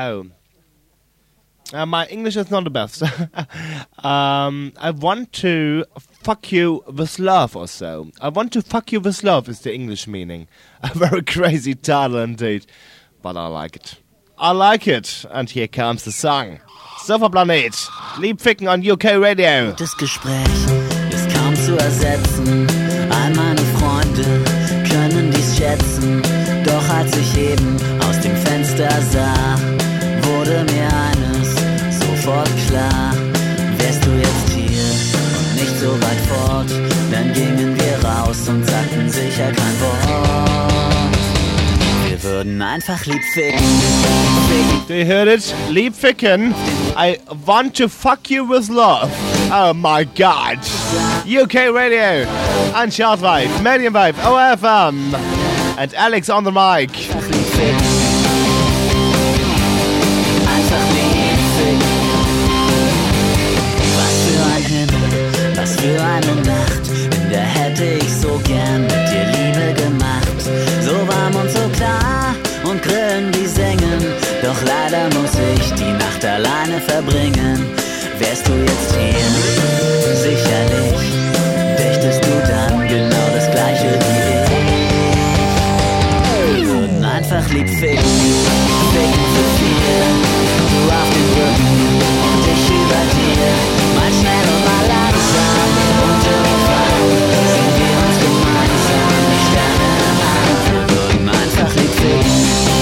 my English is not the best. I want to fuck you with love or so. I want to fuck you with love is the English meaning. A very crazy title indeed. But I like it. I like it. And here comes the song. Sofaplanet. Lieb Ficken on UK Radio. Das Gespräch ist kaum zu ersetzen. All meine Freunde können dies schätzen. Doch als ich eben aus dem Fenster sah, wurde mir eines sofort klar. Wärst du jetzt hier und nicht so weit fort, dann gingen wir raus und sagten sicher kein Wort. Wir würden einfach lieb ficken. Do you hear it? Lieb Ficken. I want to fuck you with love. Oh my god. UK Radio and Chartwave, Mediumwave, OFM. And Alex on the mic. Was für eine Nacht, in der hätte ich so gern mit dir Liebe gemacht. So warm und so klar und Grillen wie singen. Doch leider muss ich die Nacht alleine verbringen. Wärst du jetzt hier, sicherlich dächtest du dann genau das Gleiche wie ich. Wir würden einfach lieb ficken, ficken für vier. Du auf dem Rücken und ich über dir. Mal schnell und mal langsam und irgendwann sehen wir uns gemeinsam die Sterne an. Wir würden einfach lieb ficken,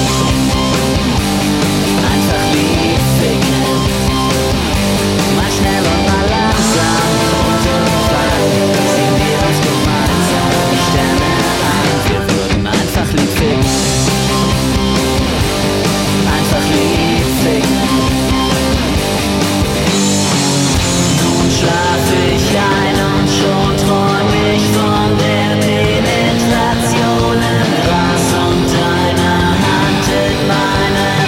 einfach lieb ficken. Mal schnell und mal langsam und irgendwann sehen wir uns gemeinsam die Sterne an. Wir würden einfach lieb ficken, einfach lieb ficken. Schlaf ich ein und schon träum ich von der Penetration im Gras und deine Hand in meinem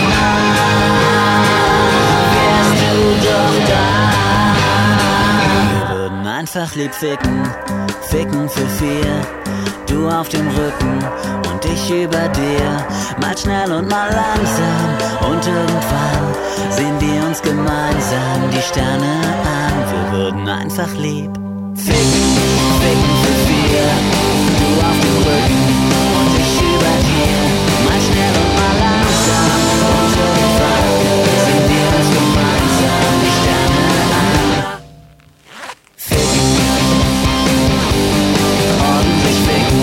Arm. Wärst du doch da. Wir würden einfach lieb ficken, ficken für vier. Du auf dem Rücken und ich über dir. Mal schnell und mal langsam und irgendwann sehen wir uns gemeinsam die Sterne an. Wir würden einfach lieb ficken, ficken für vier. Du auf dem Rücken und ich über dir. Mal schnell und mal langsam und irgendwann sehen wir uns gemeinsam die Sterne an. Ficken, ordentlich ficken.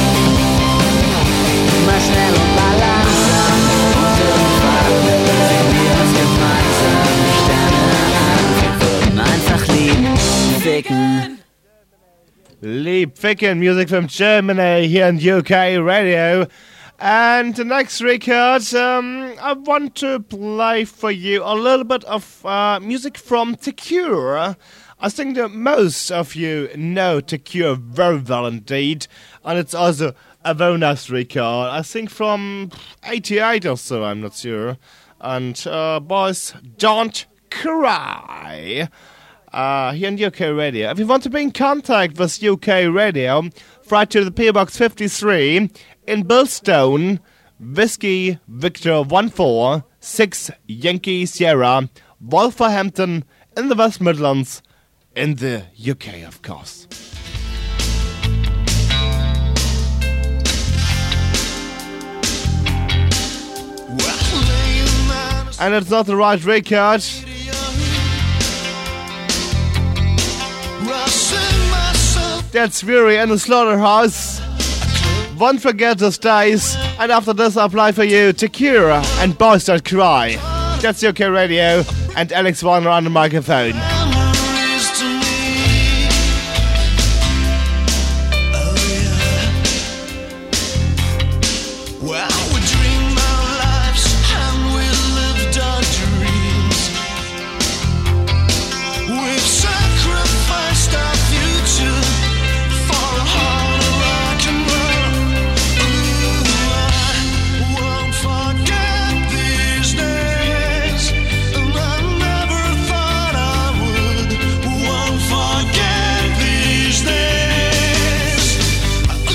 Mal schnell und mal langsam und irgendwann sehen wir uns gemeinsam die Sterne an. Wir würden einfach lieb ficken. Lieb Ficken, music from Germany here in UK Radio. And the next record, I want to play for you a little bit of music from The Cure. I think that most of you know The Cure very well indeed. And it's also a very nice record. I think from 88 or so, I'm not sure. And boys, don't cry. Here on UK Radio. If you want to be in contact with UK Radio, write to the PO Box 53 in Billstone, Whiskey Victor 146 Yankee Sierra, Wolverhampton in the West Midlands, in the UK, of course. And it's not the right record. That's Fury and the Slaughterhouse. Won't Forget Those Days. And after this, I'll play for you Tequila and Boys Don't Cry. That's UK Radio and Alex Warner on the microphone. Memories to me. Oh yeah. Well, we dreamed our lives and we lived our dreams. We've sacrificed our future for a heart of rock and roll. Ooh, I won't forget these days, and I never thought I would. Won't forget these days. Ooh,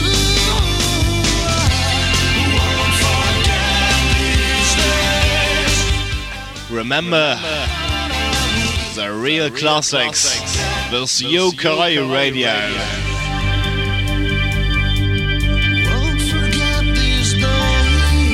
I won't forget these days. Remember the real classics. This UK Radio. Won't forget these days.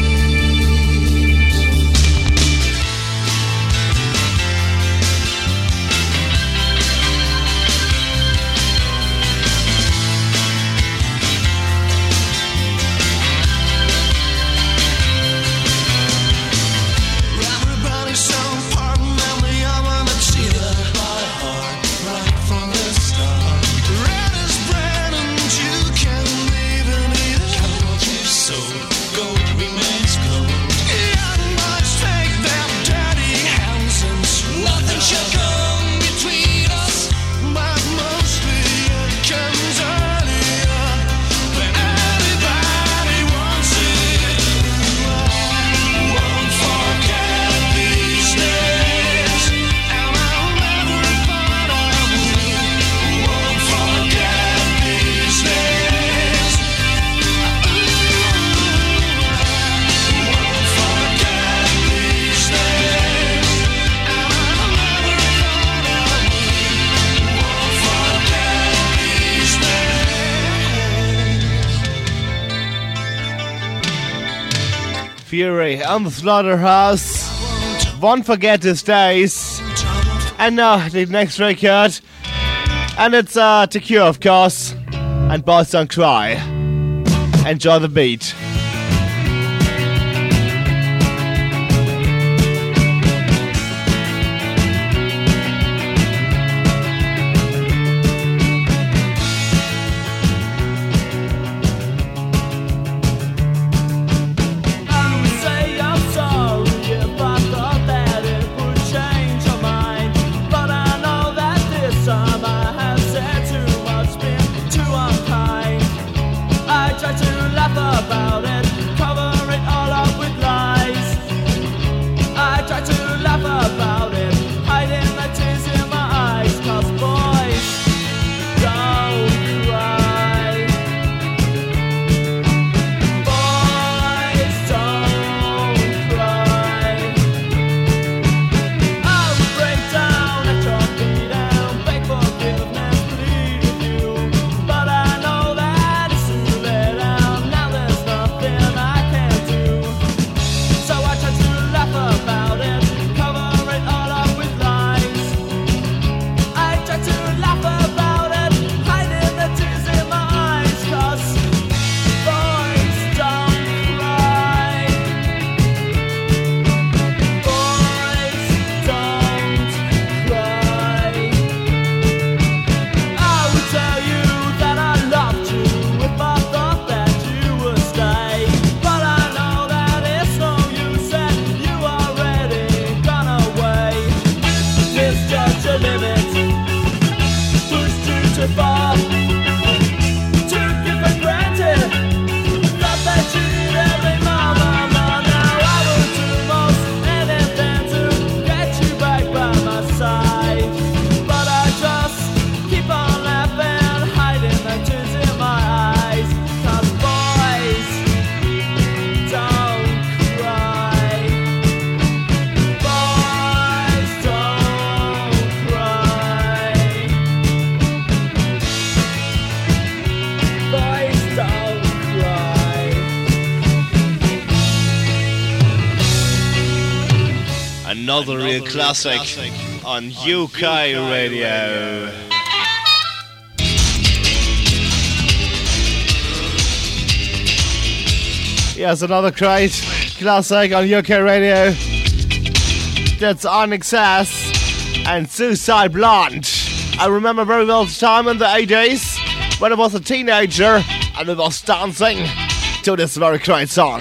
Everybody's so important, and we all wanna see that by heart, right from the start. Red is bread, and you can even eat it. What you've sown, gold remains gold. Young boys take their dirty hands and swallow. Nothing shall come between us, but mostly it comes earlier when everybody wants it. I won't forget these days, and I'll never thought I would. Won't forget these days. Won't forget these days, and I'll never thought I would. Won't forget these days. Fury and the Slaughterhouse. Won't Forget These Days. And now the next record. And it's Tequila, of course. And Boys Don't Cry. Enjoy the beat. I would say I'm sorry if I thought that it would change your mind, but I know that this time I have said too much, been too unkind. I try to laugh about it, cover it all up with lies. I try to laugh about it, hiding the tears in my eyes, 'cause boys don't cry. Boys don't cry. I would break down at your feet and beg forgiveness, plead with you, but I know that it's too late and now there's nothing I can do. So I try to laugh about it, cover it all up with lies. I try to laugh about it, hiding the tears in my eyes, 'cause boys don't cry. Boys don't cry. I would tell you that I loved you if I thought that you would stay, but I know that it's no use and you already gone away. Misjudge your limit, pushed you too far, took you for granted, thought that you did every moment. Now I will do most anything to get you back by my side, but I just keep on laughing, hiding the tears in my eyes, 'cause boys don't cry. Boys don't cry. Boys don't cry. Another real classic on UK Radio. Yes, another great classic on UK radio. That's INXS and Suicide Blonde. I remember very well the time in the 80s when I was a teenager and I was dancing to this very great song.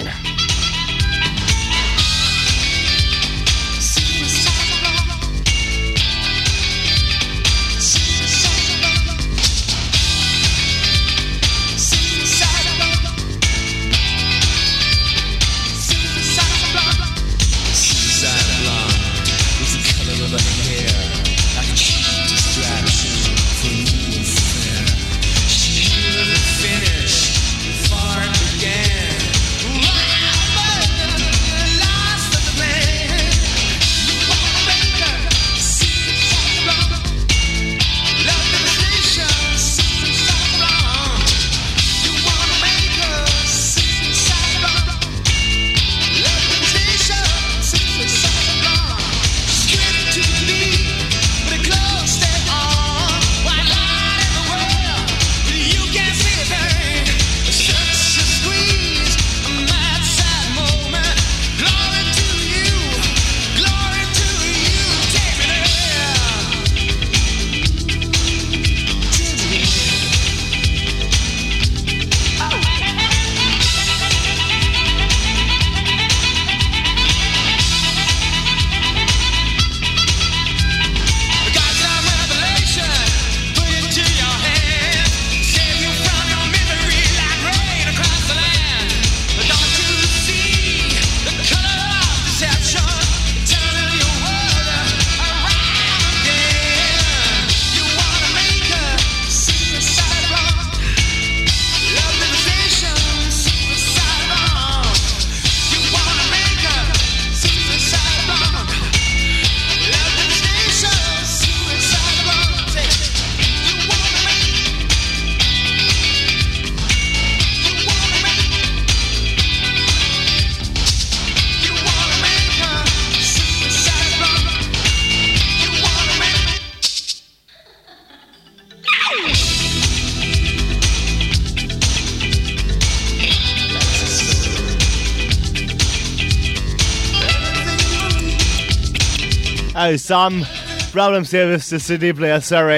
Oh, some problems here with the CD player, sorry.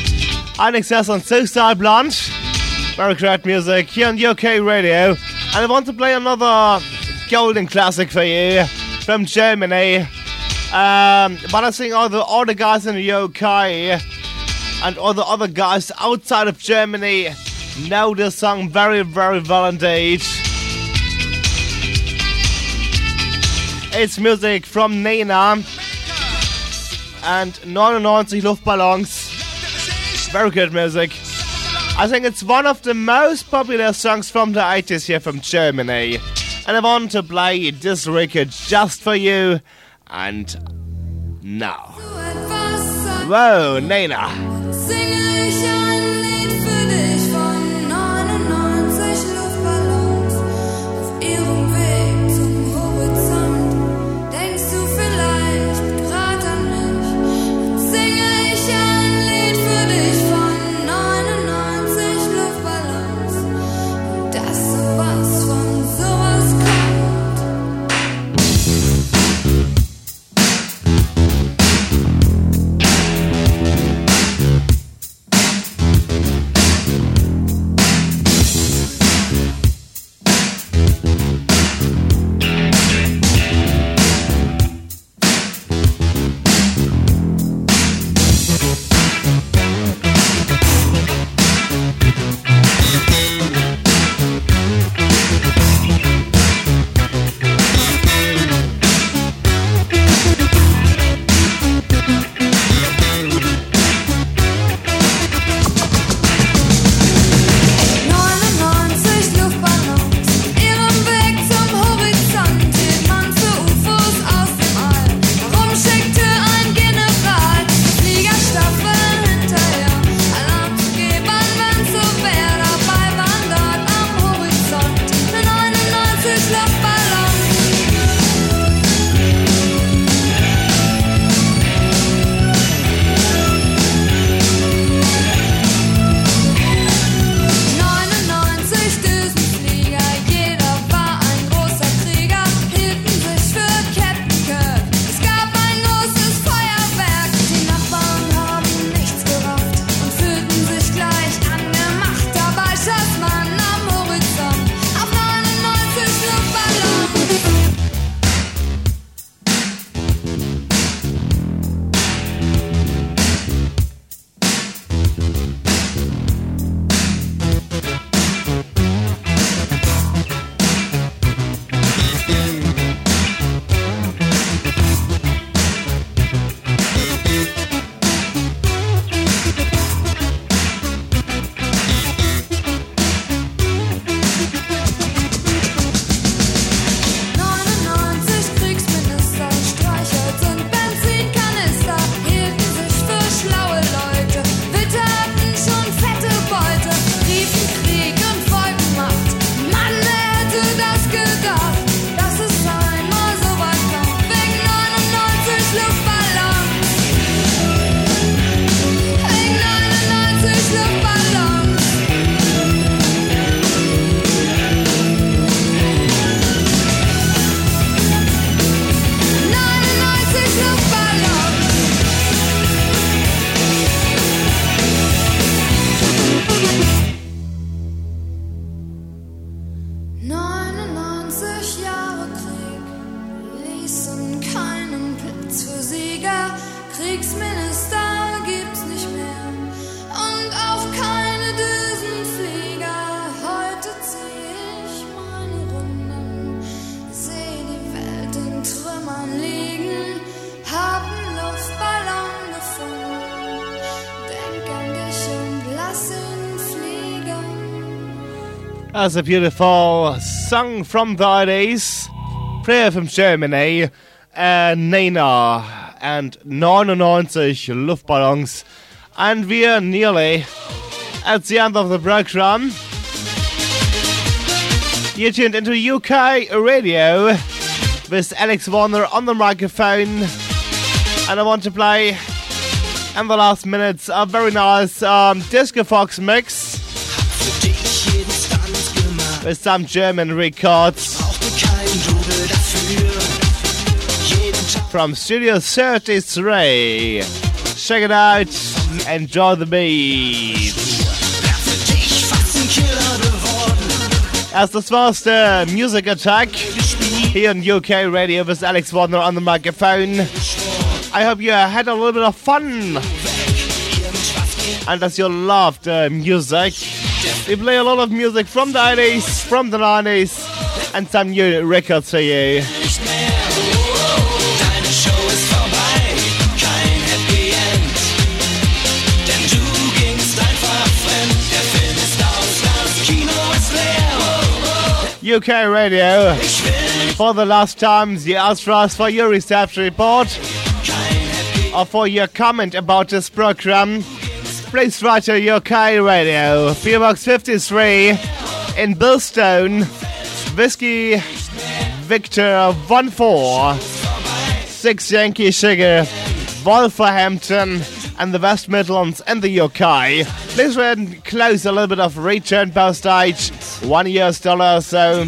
INXS on Suicide Blonde. Very great music here on UK radio. And I want to play another golden classic for you from Germany. But I think all the guys in the UK and all the other guys outside of Germany know this song very, very well indeed. It's music from Nena and 99 Luftballons. Very good music. I think it's one of the most popular songs from the 80s here from Germany. And I want to play this record just for you. And now. Whoa, Nena. Singe ich ein Lied für dich von 99 Luftballons auf ihrem Weg zum Horizont. Denkst du vielleicht grad an mich? Singe ich ein Lied für dich von 99 Luftballons und dass sowas von sowas kommt. That's a beautiful song from the 80s. Prayer from Germany. Nena and 99 Luftballons. And we're nearly at the end of the program. You're tuned into UK Radio with Alex Warner on the microphone. And I want to play in the last minutes a very nice Disco Fox mix with some German records from Studio 33. Check it out, enjoy the beat. As das war's, der Music Attack here on UK Radio with Alex Warner on the microphone. I hope you had a little bit of fun and that you loved music. We play a lot of music from the 80s, from the 90s, and some new records for you. UK Radio, for the last time, you asked for us for your reception report or for your comment about this program. Please write to UK Radio, PO Box 53 in Bilstone, Whiskey Victor 146 Yankee Sugar, Wolverhampton, and the West Midlands in the UK. Please close a little bit of return postage, $1 or so.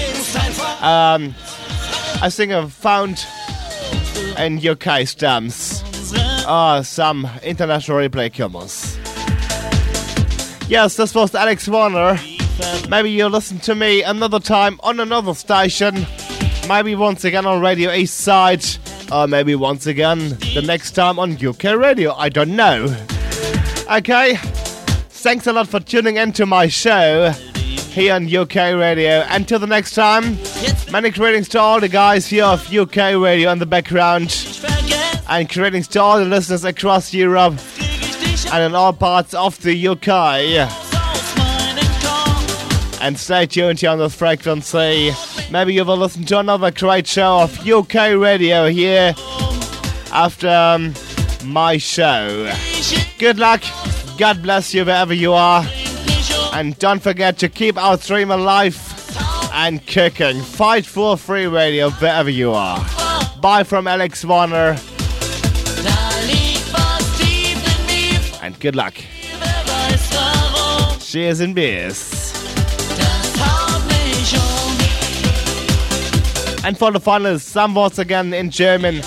I think I've found in UK stamps some international replay commons. Yes, this was Alex Warner. Maybe you'll listen to me another time on another station. Maybe once again on Radio East Side. Or maybe once again the next time on UK Radio. I don't know. Okay. Thanks a lot for tuning into my show here on UK Radio. Until the next time, many greetings to all the guys here of UK Radio in the background. And greetings to all the listeners across Europe and in all parts of the UK. And stay tuned here on this frequency. Maybe you will listen to another great show of UK Radio here after my show. Good luck. God bless you wherever you are. And don't forget to keep our stream alive and kicking. Fight for free radio wherever you are. Bye from Alex Warner. And good luck. Cheers and beers. And for the finals, some words again in German.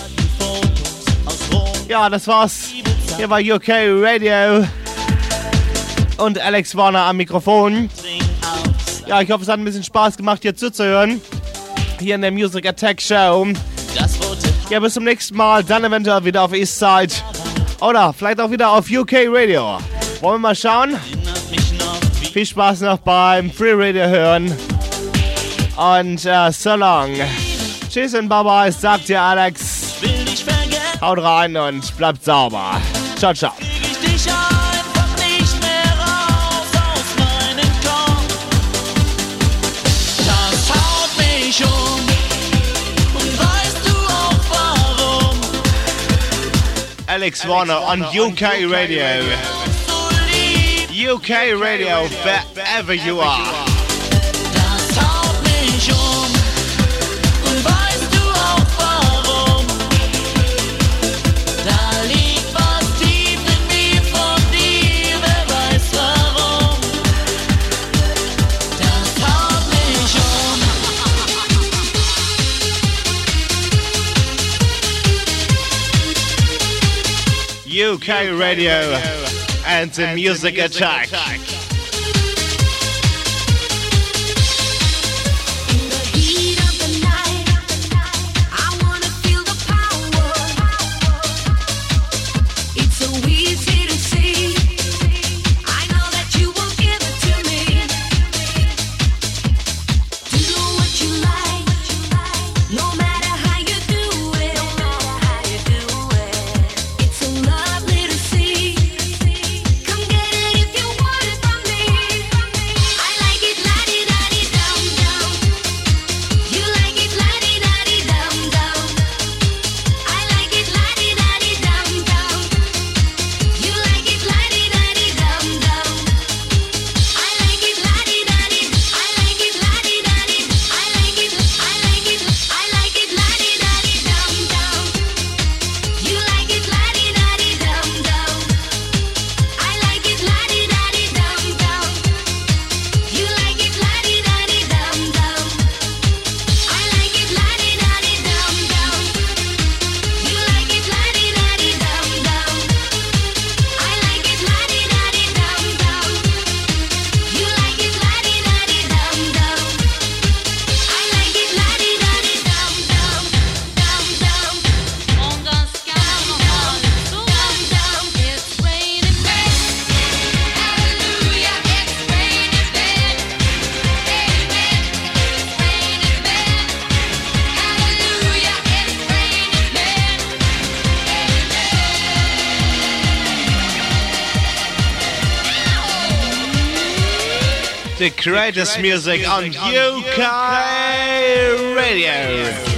Ja, das war's. Hier war UK Radio und Alex Warner am Mikrofon. Ja, ich hoffe, es hat ein bisschen Spaß gemacht, hier zuzuhören. Hier in der Music Attack Show. Ja, bis zum nächsten Mal. Dann eventuell wieder auf Eastside. Oder vielleicht auch wieder auf UK Radio. Wollen wir mal schauen? Viel Spaß noch beim Free Radio hören. Und so long. Tschüss und bye-bye, sagt dir Alex. Haut rein und bleibt sauber. Ciao, ciao. Alex Warner on UK Radio. UK Radio, wherever you are. UK Radio and the Music Attack. Come get it if you want it. the greatest music on UK Radio.